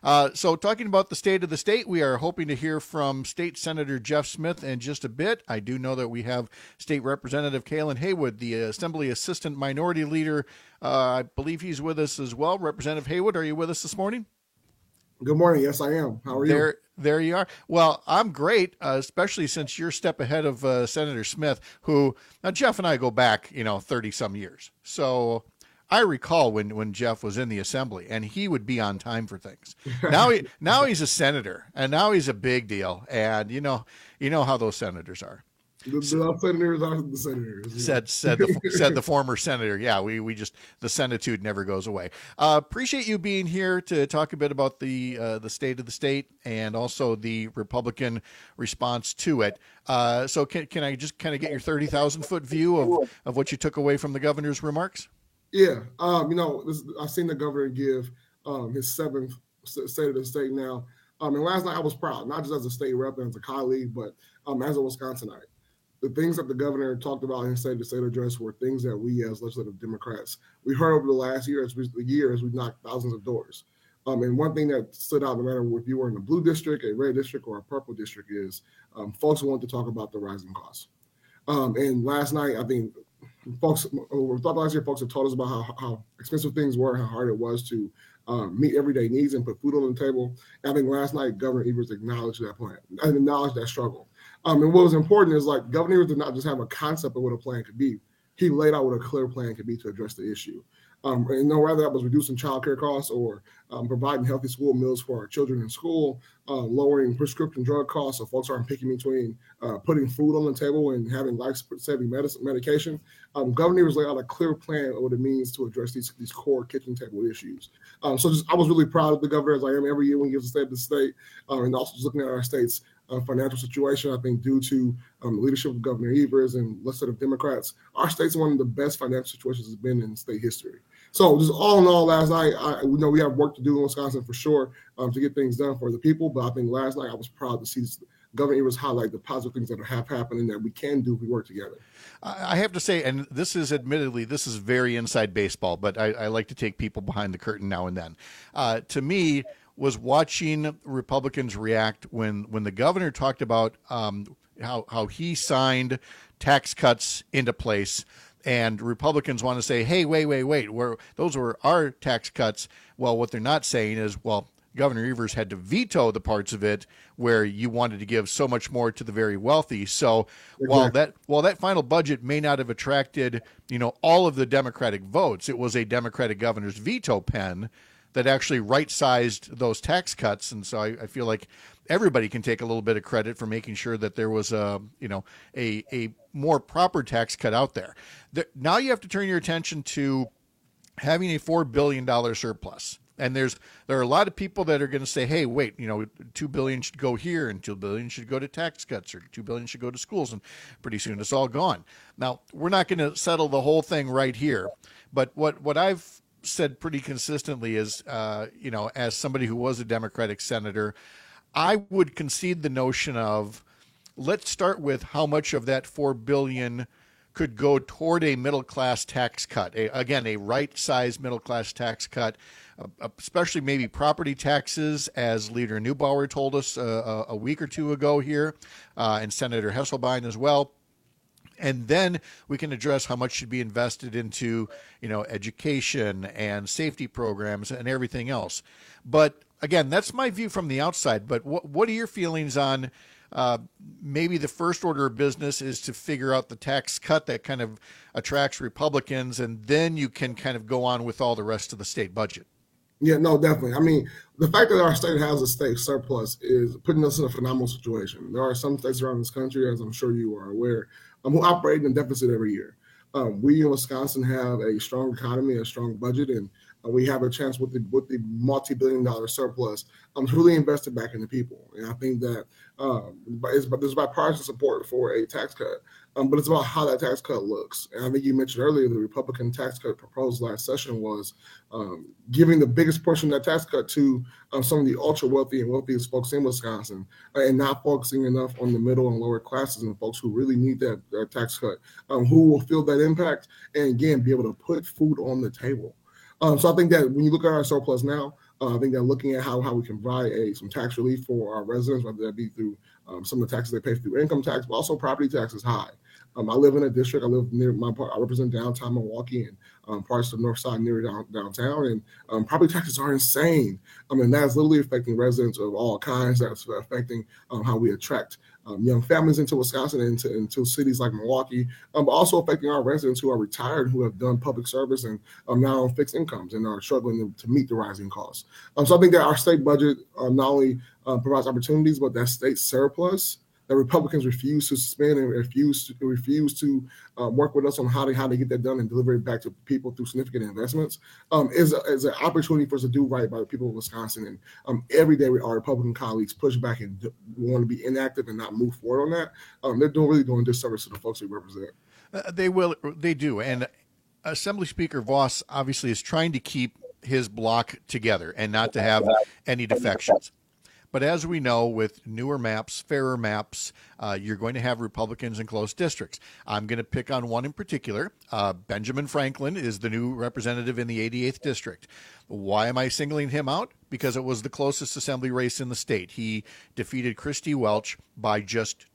So talking about the state of the state, we are hoping to hear from State Senator Jeff Smith in just a bit. I do know that we have State Representative Kalen Haywood, the Assembly Assistant Minority Leader. I believe he's with us as well. Representative Haywood, are you with us this morning? Good morning. Yes, I am. How are you? There you are. Well, I'm great, especially since you're a step ahead of Senator Smith, who now Jeff and I go back, 30 some years. So I recall when Jeff was in the assembly and he would be on time for things. Now he's a senator and now he's a big deal. And you know how those senators are. The senators are the senators. Said the former senator. Yeah, we just, the senitude never goes away. Appreciate you being here to talk a bit about the state of the state and also the Republican response to it. So can I just kind of get your 30,000-foot view of what you took away from the governor's remarks? Yeah, I've seen the governor give his seventh State of the State now. And last night I was proud, not just as a state rep and as a colleague, but as a Wisconsinite. The things that the governor talked about in his State of the State address were things that we as legislative Democrats, we heard over the last year as we knocked thousands of doors. And one thing that stood out, no matter if you were in a blue district, a red district, or a purple district, is folks want to talk about the rising costs. And last night, I think folks have told us about how expensive things were, how hard it was to meet everyday needs and put food on the table. And I think last night, Governor Evers acknowledged that plan and acknowledged that struggle. And what was important is Governor Evers did not just have a concept of what a plan could be. He laid out what a clear plan could be to address the issue. And whether that was reducing childcare costs or providing healthy school meals for our children in school, lowering prescription drug costs so folks aren't picking between putting food on the table and having life-saving medication. Governor Evers laid out a clear plan of what it means to address these core kitchen table issues. I was really proud of the governor, as I am every year when he gives a State of the State, and also just looking at our state's financial situation. I think due to the leadership of Governor Evers and legislative Democrats, our state's one of the best financial situations it's been in state history. So just all in all, last night, we know we have work to do in Wisconsin for sure to get things done for the people. But I think last night I was proud to see Governor Evers highlight the positive things that have happened and that we can do if we work together. I have to say, and this is very inside baseball, but I like to take people behind the curtain now and then. To me, was watching Republicans react when the governor talked about how he signed tax cuts into place. And Republicans want to say, hey, wait, those were our tax cuts. Well, what they're not saying is, well, Governor Evers had to veto the parts of it where you wanted to give so much more to the very wealthy. So exactly. while that final budget may not have attracted, all of the Democratic votes, it was a Democratic governor's veto pen that actually right-sized those tax cuts. And so I feel like everybody can take a little bit of credit for making sure that there was a more proper tax cut out there. Now you have to turn your attention to having a $4 billion surplus. And there are a lot of people that are going to say, hey, wait, $2 billion should go here and $2 billion should go to tax cuts, or $2 billion should go to schools. And pretty soon it's all gone. Now, we're not going to settle the whole thing right here. But what I've said pretty consistently is, as somebody who was a Democratic senator, I would concede the notion of, let's start with how much of that $4 billion could go toward a middle-class tax cut. A right-sized middle-class tax cut, especially maybe property taxes, as Leader Neubauer told us a week or two ago here, and Senator Hesselbein as well. And then we can address how much should be invested into, education and safety programs and everything else. But again, that's my view from the outside. But what are your feelings on maybe the first order of business is to figure out the tax cut that kind of attracts Republicans, and then you can kind of go on with all the rest of the state budget? Yeah, no, definitely. I mean, the fact that our state has a state surplus is putting us in a phenomenal situation. There are some states around this country, as I'm sure you are aware, who operate in deficit every year. We in Wisconsin have a strong economy, a strong budget, and we have a chance with the multi-billion-dollar surplus to really invest it back into people. And I think that there's bipartisan support for a tax cut, but it's about how that tax cut looks. And I think you mentioned earlier the Republican tax cut proposed last session was giving the biggest portion of that tax cut to some of the ultra-wealthy and wealthiest folks in Wisconsin, and not focusing enough on the middle and lower classes and folks who really need that tax cut, who will feel that impact and, again, be able to put food on the table. So I think that when you look at our surplus now, I think that looking at how we can provide some tax relief for our residents, whether that be through some of the taxes they pay through income tax, but also property tax is high. I live in a district. I live near I represent downtown Milwaukee and parts of the north side near downtown, and property taxes are insane. And that's literally affecting residents of all kinds. That's affecting how we attract young families into Wisconsin and into cities like Milwaukee, but also affecting our residents who are retired, who have done public service and now on fixed incomes and are struggling to meet the rising costs. So I think that our state budget not only provides opportunities, but that state surplus that Republicans refuse to suspend and refuse to work with us on how to get that done and deliver it back to people through significant investments is an opportunity for us to do right by the people of Wisconsin. And every day our Republican colleagues push back and want to be inactive and not move forward on that. They're really doing disservice to the folks we represent. They do. And Assembly Speaker Voss obviously is trying to keep his block together and not to have any defections. But as we know, with newer maps, fairer maps, you're going to have Republicans in close districts. I'm going to pick on one in particular. Benjamin Franklin is the new representative in the 88th district. Why am I singling him out? Because it was the closest assembly race in the state. He defeated Christy Welch by just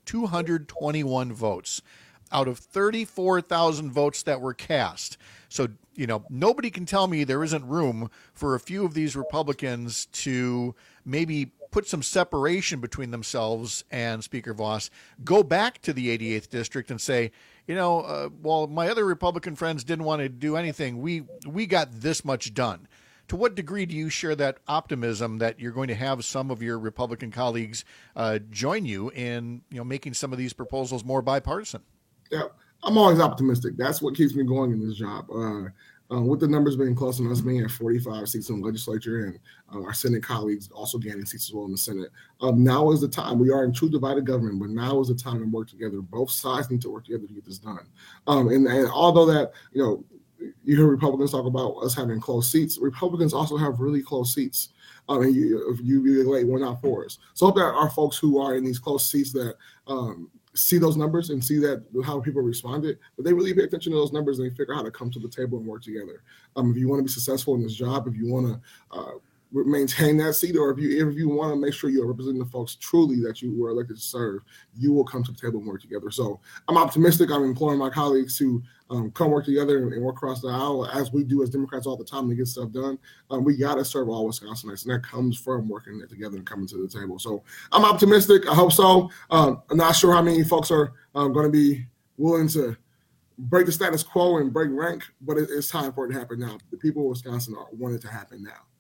221 votes out of 34,000 votes that were cast. So, nobody can tell me there isn't room for a few of these Republicans to maybe put some separation between themselves and Speaker Voss, go back to the 88th district and say, while my other Republican friends didn't want to do anything, we got this much done. To what degree do you share that optimism that you're going to have some of your Republican colleagues join you in making some of these proposals more bipartisan? Yeah, I'm always optimistic. That's what keeps me going in this job. With the numbers being close and us being at 45 seats in the legislature and our Senate colleagues also gaining seats as well in the Senate, now is the time. We are in true divided government, but now is the time to work together. Both sides need to work together to get this done. And although that, you hear Republicans talk about us having close seats, Republicans also have really close seats. And you relate one out for us. So I hope that our folks who are in these close seats that see those numbers and see that how people responded, but they really pay attention to those numbers and they figure out how to come to the table and work together. If you want to be successful in this job, if you want to maintain that seat, or if you want to make sure you're representing the folks truly that you were elected to serve, you will come to the table and work together. So I'm optimistic. I'm imploring my colleagues to come work together and work across the aisle, as we do as Democrats all the time to get stuff done. We got to serve all Wisconsinites, and that comes from working together and coming to the table. So I'm optimistic. I hope so. I'm not sure how many folks are going to be willing to break the status quo and break rank, but it's time for it to happen now. The people of Wisconsin want it to happen now.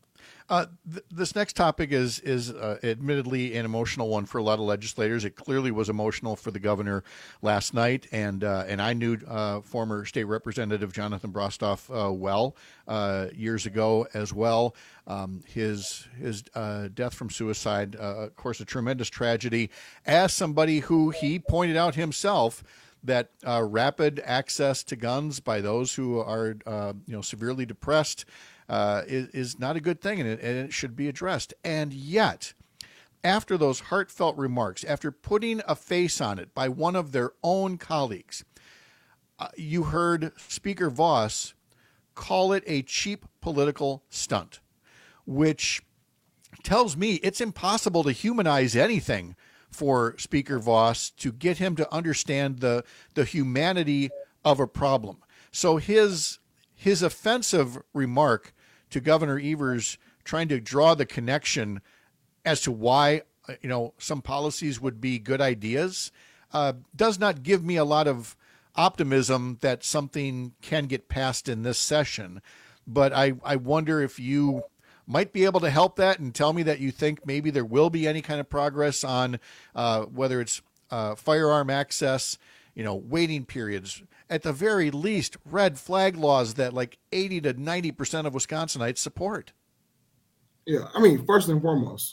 This next topic is admittedly an emotional one for a lot of legislators. It clearly was emotional for the governor last night, and I knew former state representative Jonathan Brostoff well years ago as well. His death from suicide, of course, a tremendous tragedy. As somebody who he pointed out himself that rapid access to guns by those who are severely depressed is not a good thing, and it should be addressed. And yet, after those heartfelt remarks, after putting a face on it by one of their own colleagues, you heard Speaker Vos call it a cheap political stunt, which tells me it's impossible to humanize anything for Speaker Vos to get him to understand the humanity of a problem. So his offensive remark to Governor Evers, trying to draw the connection as to why some policies would be good ideas, does not give me a lot of optimism that something can get passed in this session. But I wonder if you might be able to help that and tell me that you think maybe there will be any kind of progress on whether it's firearm access, waiting periods, at the very least, red flag laws that like 80 to 90% of Wisconsinites support. Yeah, I mean, first and foremost,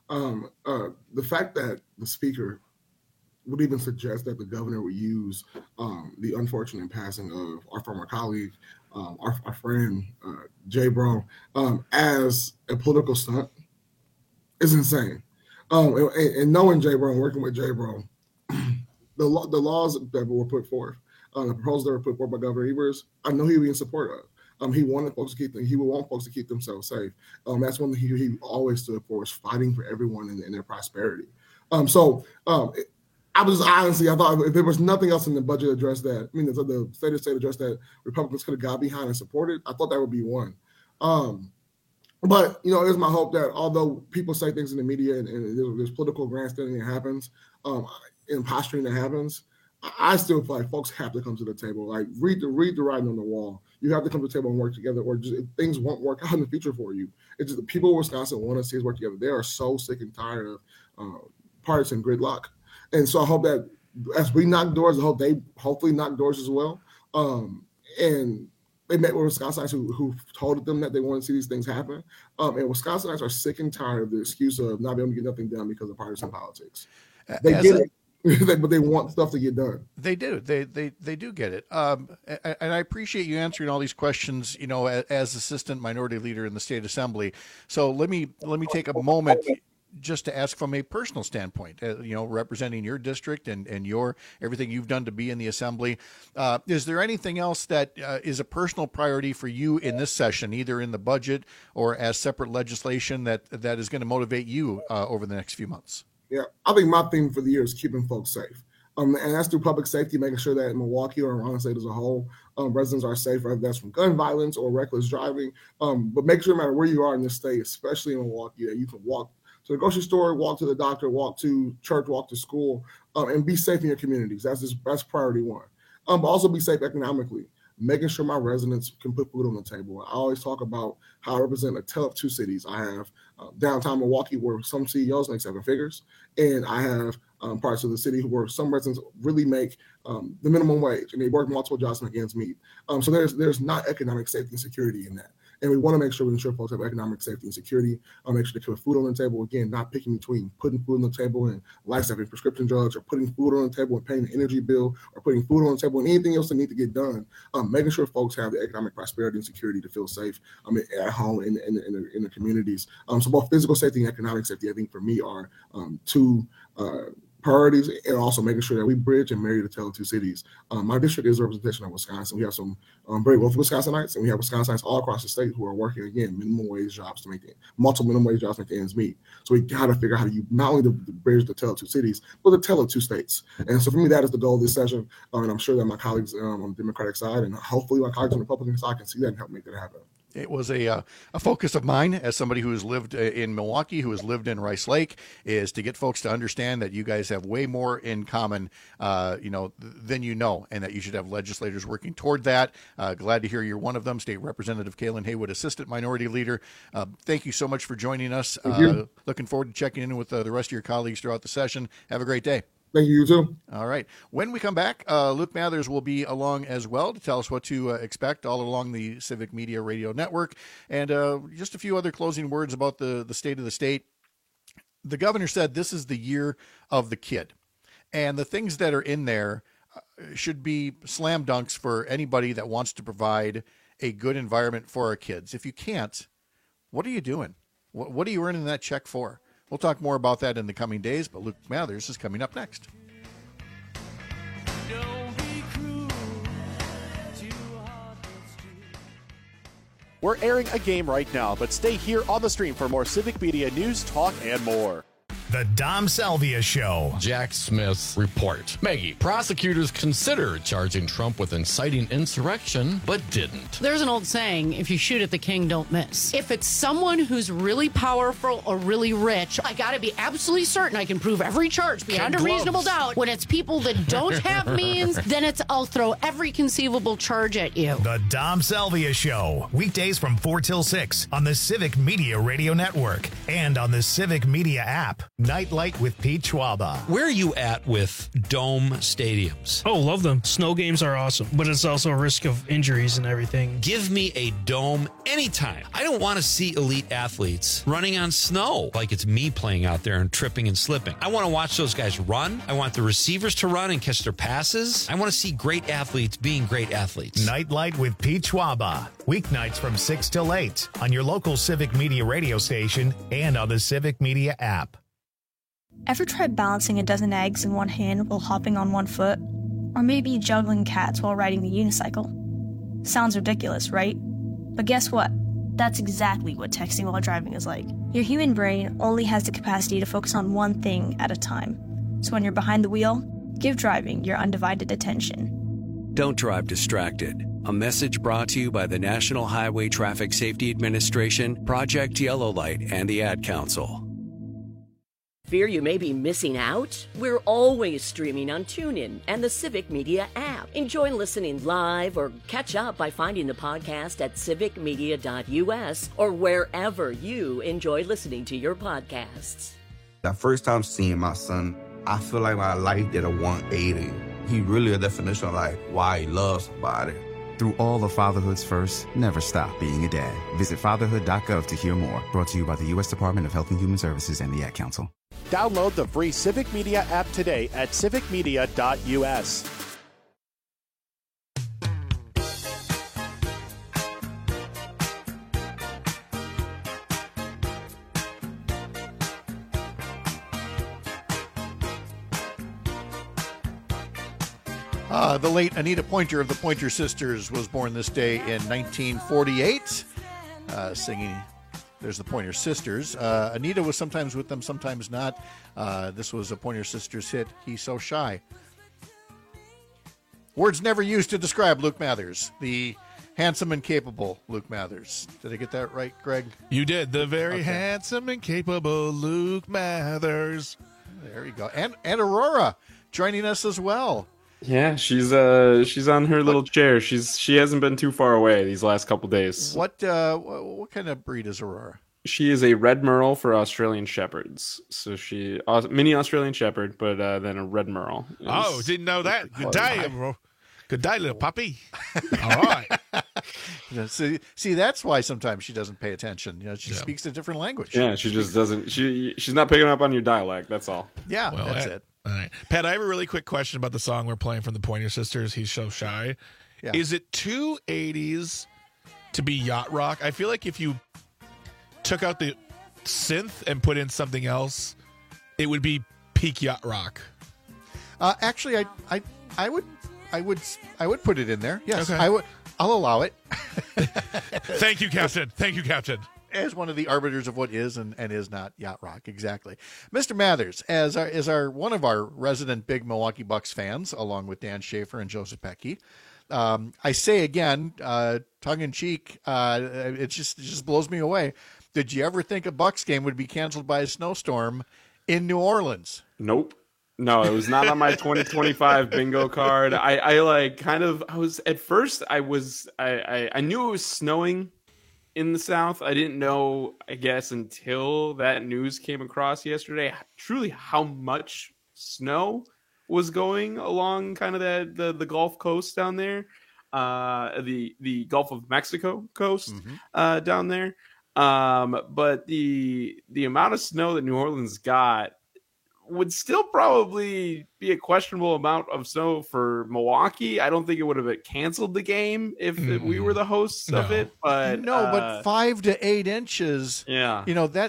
the fact that the speaker would even suggest that the governor would use the unfortunate passing of our former colleague, our friend Jay Brown, as a political stunt is insane. And knowing Jay Brown, working with Jay Brown, the laws that were put forth, the proposals that were put forth by Governor Evers, I know he would be in support of. He wanted folks to he would want folks to keep themselves safe. That's one thing he always stood for, is fighting for everyone in their prosperity. I thought if there was nothing else in the budget address that, the state address that Republicans could have got behind and supported, I thought that would be one. But, it's my hope that although people say things in the media and there's political grandstanding that happens, and posturing that happens, I still feel like folks have to come to the table. Like, read the writing on the wall. You have to come to the table and work together, or just things won't work out in the future for you. It's just the people of Wisconsin want to see us work together. They are so sick and tired of partisan gridlock. And so I hope that as we knock doors, I hope they hopefully knock doors as well. And they met with Wisconsinites who told them that they want to see these things happen. And Wisconsinites are sick and tired of the excuse of not being able to get nothing done because of partisan politics. They get it. But they want stuff to get done. They do. They do get it. And I appreciate you answering all these questions, as assistant minority leader in the state assembly. So let me take a moment just to ask from a personal standpoint, representing your district and your everything you've done to be in the assembly. Is there anything else that is a personal priority for you in this session, either in the budget or as separate legislation that is going to motivate you over the next few months? Yeah, I think my theme for the year is keeping folks safe. And that's through public safety, making sure that in Milwaukee or around the state as a whole, residents are safe, whether that's from gun violence or reckless driving. But make sure no matter where you are in this state, especially in Milwaukee, that you can walk to the grocery store, walk to the doctor, walk to church, walk to school, and be safe in your communities. That's priority one. But also be safe economically, making sure my residents can put food on the table. I always talk about how I represent a tale of two cities. I have downtown Milwaukee, where some CEOs make seven figures, and I have parts of the city where some residents really make the minimum wage, and they work multiple jobs to make ends meet. So there's not economic safety and security in that. And we want to make sure we ensure folks have economic safety and security. Make sure they put food on the table. Again, not picking between putting food on the table and life-saving prescription drugs, or putting food on the table and paying the energy bill, or putting food on the table and anything else that need to get done. Making sure folks have the economic prosperity and security to feel safe at home in the communities. So both physical safety and economic safety, I think, for me, are two priorities, and also making sure that we bridge and marry the tale of two cities. My district is a representation of Wisconsin. We have some very wealthy Wisconsinites, and we have Wisconsinites all across the state who are working, again, minimum wage jobs to make multiple minimum wage jobs to make the ends meet. So we got to figure out how to use not only the bridge the tale of two cities, but the tale of two states. And so for me, that is the goal of this session. And I'm sure that my colleagues on the Democratic side, and hopefully my colleagues on the Republican side, can see that and help make that happen. It was a focus of mine as somebody who has lived in Milwaukee, who has lived in Rice Lake, is to get folks to understand that you guys have way more in common, than you know, and that you should have legislators working toward that. Glad to hear you're one of them. State Representative Kaylin Haywood, Assistant Minority Leader. Thank you so much for joining us. Looking forward to checking in with the rest of your colleagues throughout the session. Have a great day. Thank you, you too. All right. When we come back, Luke Mathers will be along as well to tell us what to expect all along the Civic Media Radio Network, and just a few other closing words about the state of the state. The governor said this is the year of the kid, and the things that are in there should be slam dunks for anybody that wants to provide a good environment for our kids. If you can't, what are you doing? What are you earning that check for? We'll talk more about that in the coming days, but Luke Mathers is coming up next. We're airing a game right now, but stay here on the stream for more Civic Media news, talk, and more. The Dom Salvia Show. Jack Smith's report. Maggie, prosecutors considered charging Trump with inciting insurrection, but didn't. There's an old saying, if you shoot at the king, don't miss. If it's someone who's really powerful or really rich, I gotta be absolutely certain I can prove every charge beyond a reasonable doubt. When it's people that don't have means, then it's I'll throw every conceivable charge at you. The Dom Salvia Show. Weekdays from 4 till 6 on the Civic Media Radio Network and on the Civic Media app. Nightlight with Pete Schwaba. Where are you at with dome stadiums? Oh, love them. Snow games are awesome, but it's also a risk of injuries and everything. Give me a dome anytime. I don't want to see elite athletes running on snow like it's me playing out there and tripping and slipping. I want to watch those guys run. I want the receivers to run and catch their passes. I want to see great athletes being great athletes. Nightlight with Pete Schwaba. Weeknights from 6 till 8 on your local Civic Media radio station and on the Civic Media app. Ever tried balancing a dozen eggs in one hand while hopping on one foot? Or maybe juggling cats while riding the unicycle? Sounds ridiculous, right? But guess what? That's exactly what texting while driving is like. Your human brain only has the capacity to focus on one thing at a time. So when you're behind the wheel, give driving your undivided attention. Don't drive distracted. A message brought to you by the National Highway Traffic Safety Administration, Project Yellow Light, and the Ad Council. Fear you may be missing out? We're always streaming on TuneIn and the Civic Media app. Enjoy listening live or catch up by finding the podcast at civicmedia.us or wherever you enjoy listening to your podcasts. The first time seeing my son, I feel like my life did a 180. He really a definition of like why he loves somebody. Through all of Fatherhood's first, never stop being a dad. Visit fatherhood.gov to hear more. Brought to you by the U.S. Department of Health and Human Services and the Ad Council. Download the free Civic Media app today at civicmedia.us. The late Anita Pointer of the Pointer Sisters was born this day in 1948, singing There's the Pointer Sisters. Anita was sometimes with them, sometimes not. This was a Pointer Sisters hit, He's So Shy. Words never used to describe Luke Mathers, the handsome and capable Luke Mathers. Did I get that right, Greg? You did. The very handsome and capable Luke Mathers. There you go. And Aurora joining us as well. Yeah, she's on her little chair. She hasn't been too far away these last couple days. What kind of breed is Aurora? She is a red merle for Australian shepherds. So she mini Australian shepherd, but then a red merle. Oh, didn't know that. Good day, Aurora. Good day, little puppy. All right. See, that's why sometimes she doesn't pay attention. She speaks a different language. Yeah, she just doesn't. She's not picking up on your dialect. That's all. Yeah, well, that's it. All right. Pat, I have a really quick question about the song we're playing from the Pointer Sisters, He's So Shy. Yeah. Is it too 80s to be yacht rock? I feel like if you took out the synth and put in something else, it would be peak yacht rock. Actually, I would put it in there. Yes, okay. I would. I'll allow it. Thank you, Captain. Thank you, Captain. As one of the arbiters of what is and is not yacht rock, exactly. Mr. Mathers, as one of our resident big Milwaukee Bucks fans, along with Dan Schaefer and Joseph Pecky, I say again, tongue in cheek, it just blows me away. Did you ever think a Bucks game would be canceled by a snowstorm in New Orleans? Nope. No, it was not on my 2025 bingo card. I was at first I knew it was snowing in the South. I didn't know, I guess, until that news came across yesterday, truly how much snow was going along kind of the Gulf Coast down there, the Gulf of Mexico coast down there. But the amount of snow that New Orleans got would still probably be a questionable amount of snow for Milwaukee. I don't think it would have canceled the game if we were the hosts of it. But but 5 to 8 inches. Yeah,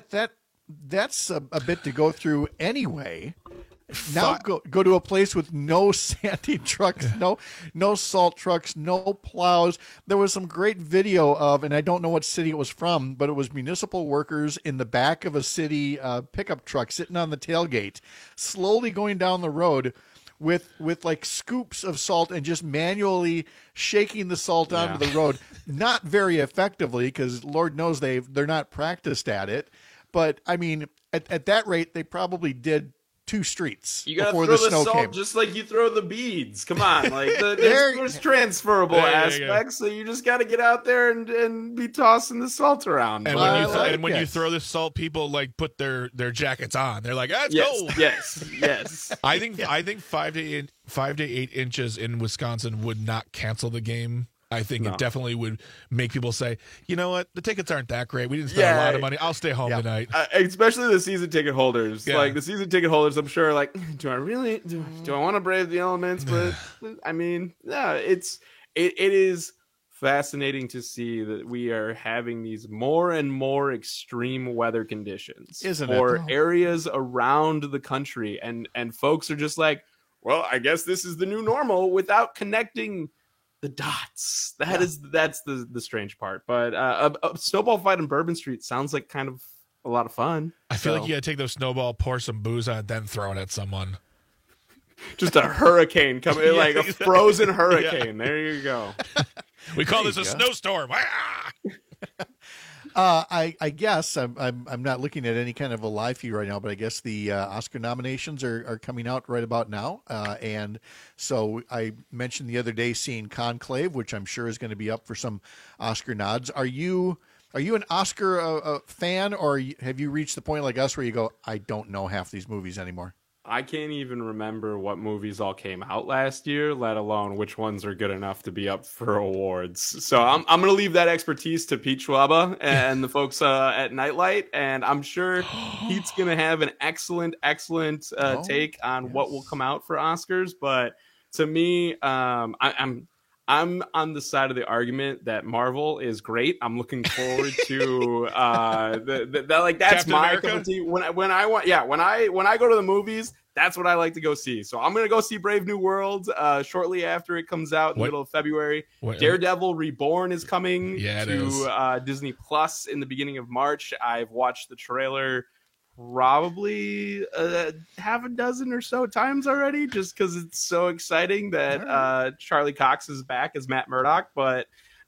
that's a bit to go through anyway. Now go to a place with no sanding trucks, no salt trucks, no plows. There was some great video of, and I don't know what city it was from, but it was municipal workers in the back of a city pickup truck sitting on the tailgate, slowly going down the road with like scoops of salt and just manually shaking the salt onto the road. Not very effectively, because Lord knows they're not practiced at it. But I mean, at that rate, they probably did 2 streets before the snow salt came. Just like you throw the beads. Come on, like there's transferable aspects, so you just got to get out there and be tossing the salt around. And when you throw the salt, people like put their jackets on. They're like, "Let's go!" Yes. I think 5 to 8 inches in Wisconsin would not cancel the game. I think it definitely would make people say, you know what, the tickets aren't that great. We didn't spend a lot of money. I'll stay home tonight. Especially the season ticket holders. Yeah. Like the season ticket holders, I'm sure, like, do I want to brave the elements? But I mean, it is fascinating to see that we are having these more and more extreme weather conditions for areas around the country, and folks are just like, well, I guess this is the new normal, without connecting the dots. That's the strange part. But a snowball fight on Bourbon Street sounds like kind of a lot of fun. I feel like you gotta take those snowball, pour some booze on it, then throw it at someone. Just a hurricane coming, like a frozen hurricane. There you go. We call this a snowstorm. I guess I'm not looking at any kind of a live feed right now, but I guess the Oscar nominations are coming out right about now. And so I mentioned the other day seeing Conclave, which I'm sure is going to be up for some Oscar nods. Are you an Oscar fan, or have you reached the point like us where you go, I don't know half these movies anymore? I can't even remember what movies all came out last year, let alone which ones are good enough to be up for awards. So I'm going to leave that expertise to Pete Schwaba and the folks at Nightlight, and I'm sure Pete's going to have an excellent take on what will come out for Oscars. But to me, I'm on the side of the argument that Marvel is great. I'm looking forward to that's Captain my America? cup of tea. When I go to the movies, that's what I like to go see. So I'm gonna go see Brave New World shortly after it comes out in the middle of February. Daredevil Reborn is coming to Disney Plus in the beginning of March. I've watched the trailer probably half a dozen or so times already, just because it's so exciting that Charlie Cox is back as Matt Murdock. But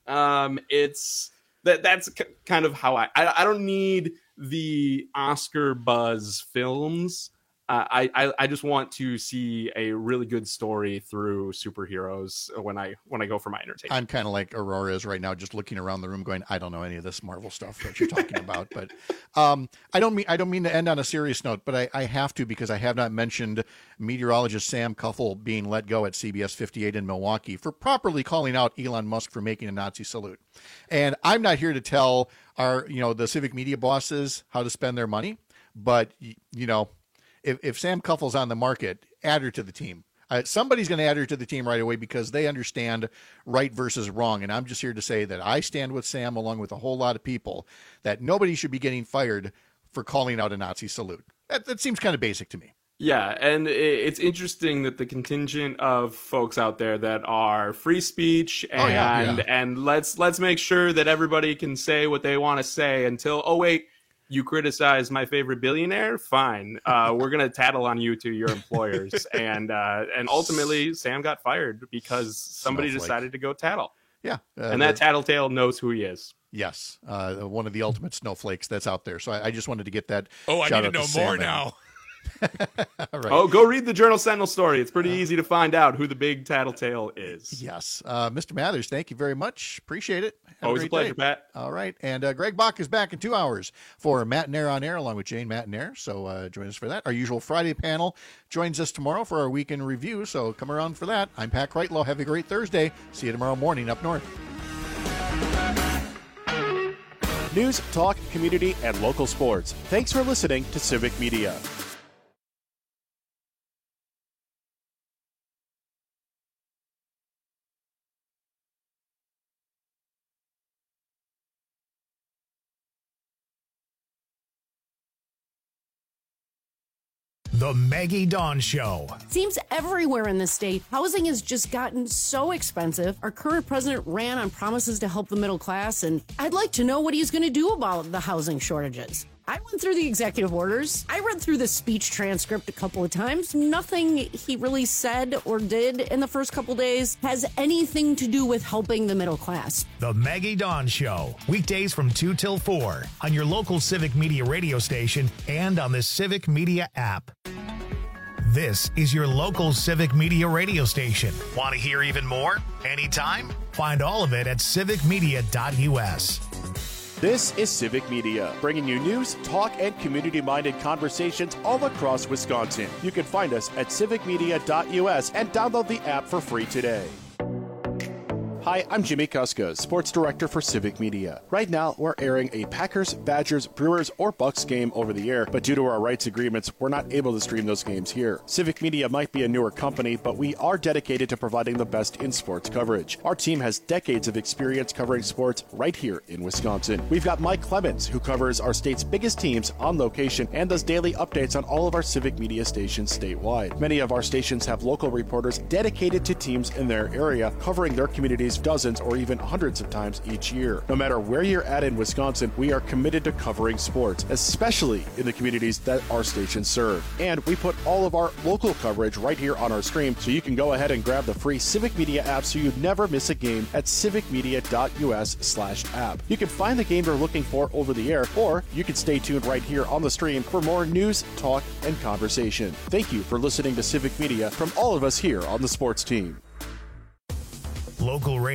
it's that's kind of how I don't need the Oscar buzz films. I just want to see a really good story through superheroes when I go for my entertainment. I'm kind of like Aurora is right now, just looking around the room going, I don't know any of this Marvel stuff that you're talking about. But I don't mean to end on a serious note, but I have to, because I have not mentioned meteorologist Sam Kuffel being let go at CBS 58 in Milwaukee for properly calling out Elon Musk for making a Nazi salute. And I'm not here to tell the civic media bosses how to spend their money, but if Sam Kuffel's on the market, add her to the team. Somebody's going to add her to the team right away, because they understand right versus wrong. And I'm just here to say that I stand with Sam, along with a whole lot of people, that nobody should be getting fired for calling out a Nazi salute. That seems kind of basic to me. Yeah, and it's interesting that the contingent of folks out there that are free speech and let's make sure that everybody can say what they want to say until, oh wait, you criticize my favorite billionaire, fine. We're gonna tattle on you to your employers, and ultimately Sam got fired because somebody decided to go tattle. Yeah, and that tattletale knows who he is. Yes, one of the ultimate snowflakes that's out there. So I just wanted to get that. Oh, I shout need to out know Sam more in. now. Right. Oh, go read the Journal Sentinel story. It's pretty easy to find out who the big tattletale is. Yes. Mr. Mathers, thank you very much. Appreciate it. Have Always a great pleasure, day. Pat. All right. And Greg Bach is back in 2 hours for Matt and Air on Air, along with Jane Matt and Air. So join us for that. Our usual Friday panel joins us tomorrow for our weekend review. So come around for that. I'm Pat Kreitlow. Have a great Thursday. See you tomorrow morning up north. News, talk, community, and local sports. Thanks for listening to Civic Media. The Maggie Dawn Show. Seems everywhere in the state, housing has just gotten so expensive. Our current president ran on promises to help the middle class, and I'd like to know what he's going to do about the housing shortages. I went through the executive orders. I read through the speech transcript a couple of times. Nothing he really said or did in the first couple days has anything to do with helping the middle class. The Maggie Dawn Show. Weekdays from 2 till 4 on your local Civic Media radio station and on the Civic Media app. This is your local Civic Media radio station. Want to hear even more? Anytime? Find all of it at civicmedia.us. This is Civic Media, bringing you news, talk, and community-minded conversations all across Wisconsin. You can find us at civicmedia.us and download the app for free today. Hi, I'm Jimmy Kuska, Sports Director for Civic Media. Right now, we're airing a Packers, Badgers, Brewers, or Bucks game over the air, but due to our rights agreements, we're not able to stream those games here. Civic Media might be a newer company, but we are dedicated to providing the best in sports coverage. Our team has decades of experience covering sports right here in Wisconsin. We've got Mike Clemens, who covers our state's biggest teams on location and does daily updates on all of our Civic Media stations statewide. Many of our stations have local reporters dedicated to teams in their area, covering their communities dozens or even hundreds of times each year. No matter where you're at in Wisconsin, we are committed to covering sports, especially in the communities that our stations serve. And we put all of our local coverage right here on our stream, so you can go ahead and grab the free Civic Media app so you never miss a game at civicmedia.us/app. You can find the game you're looking for over the air, or you can stay tuned right here on the stream for more news, talk, and conversation. Thank you for listening to Civic Media from all of us here on the sports team. Local radio.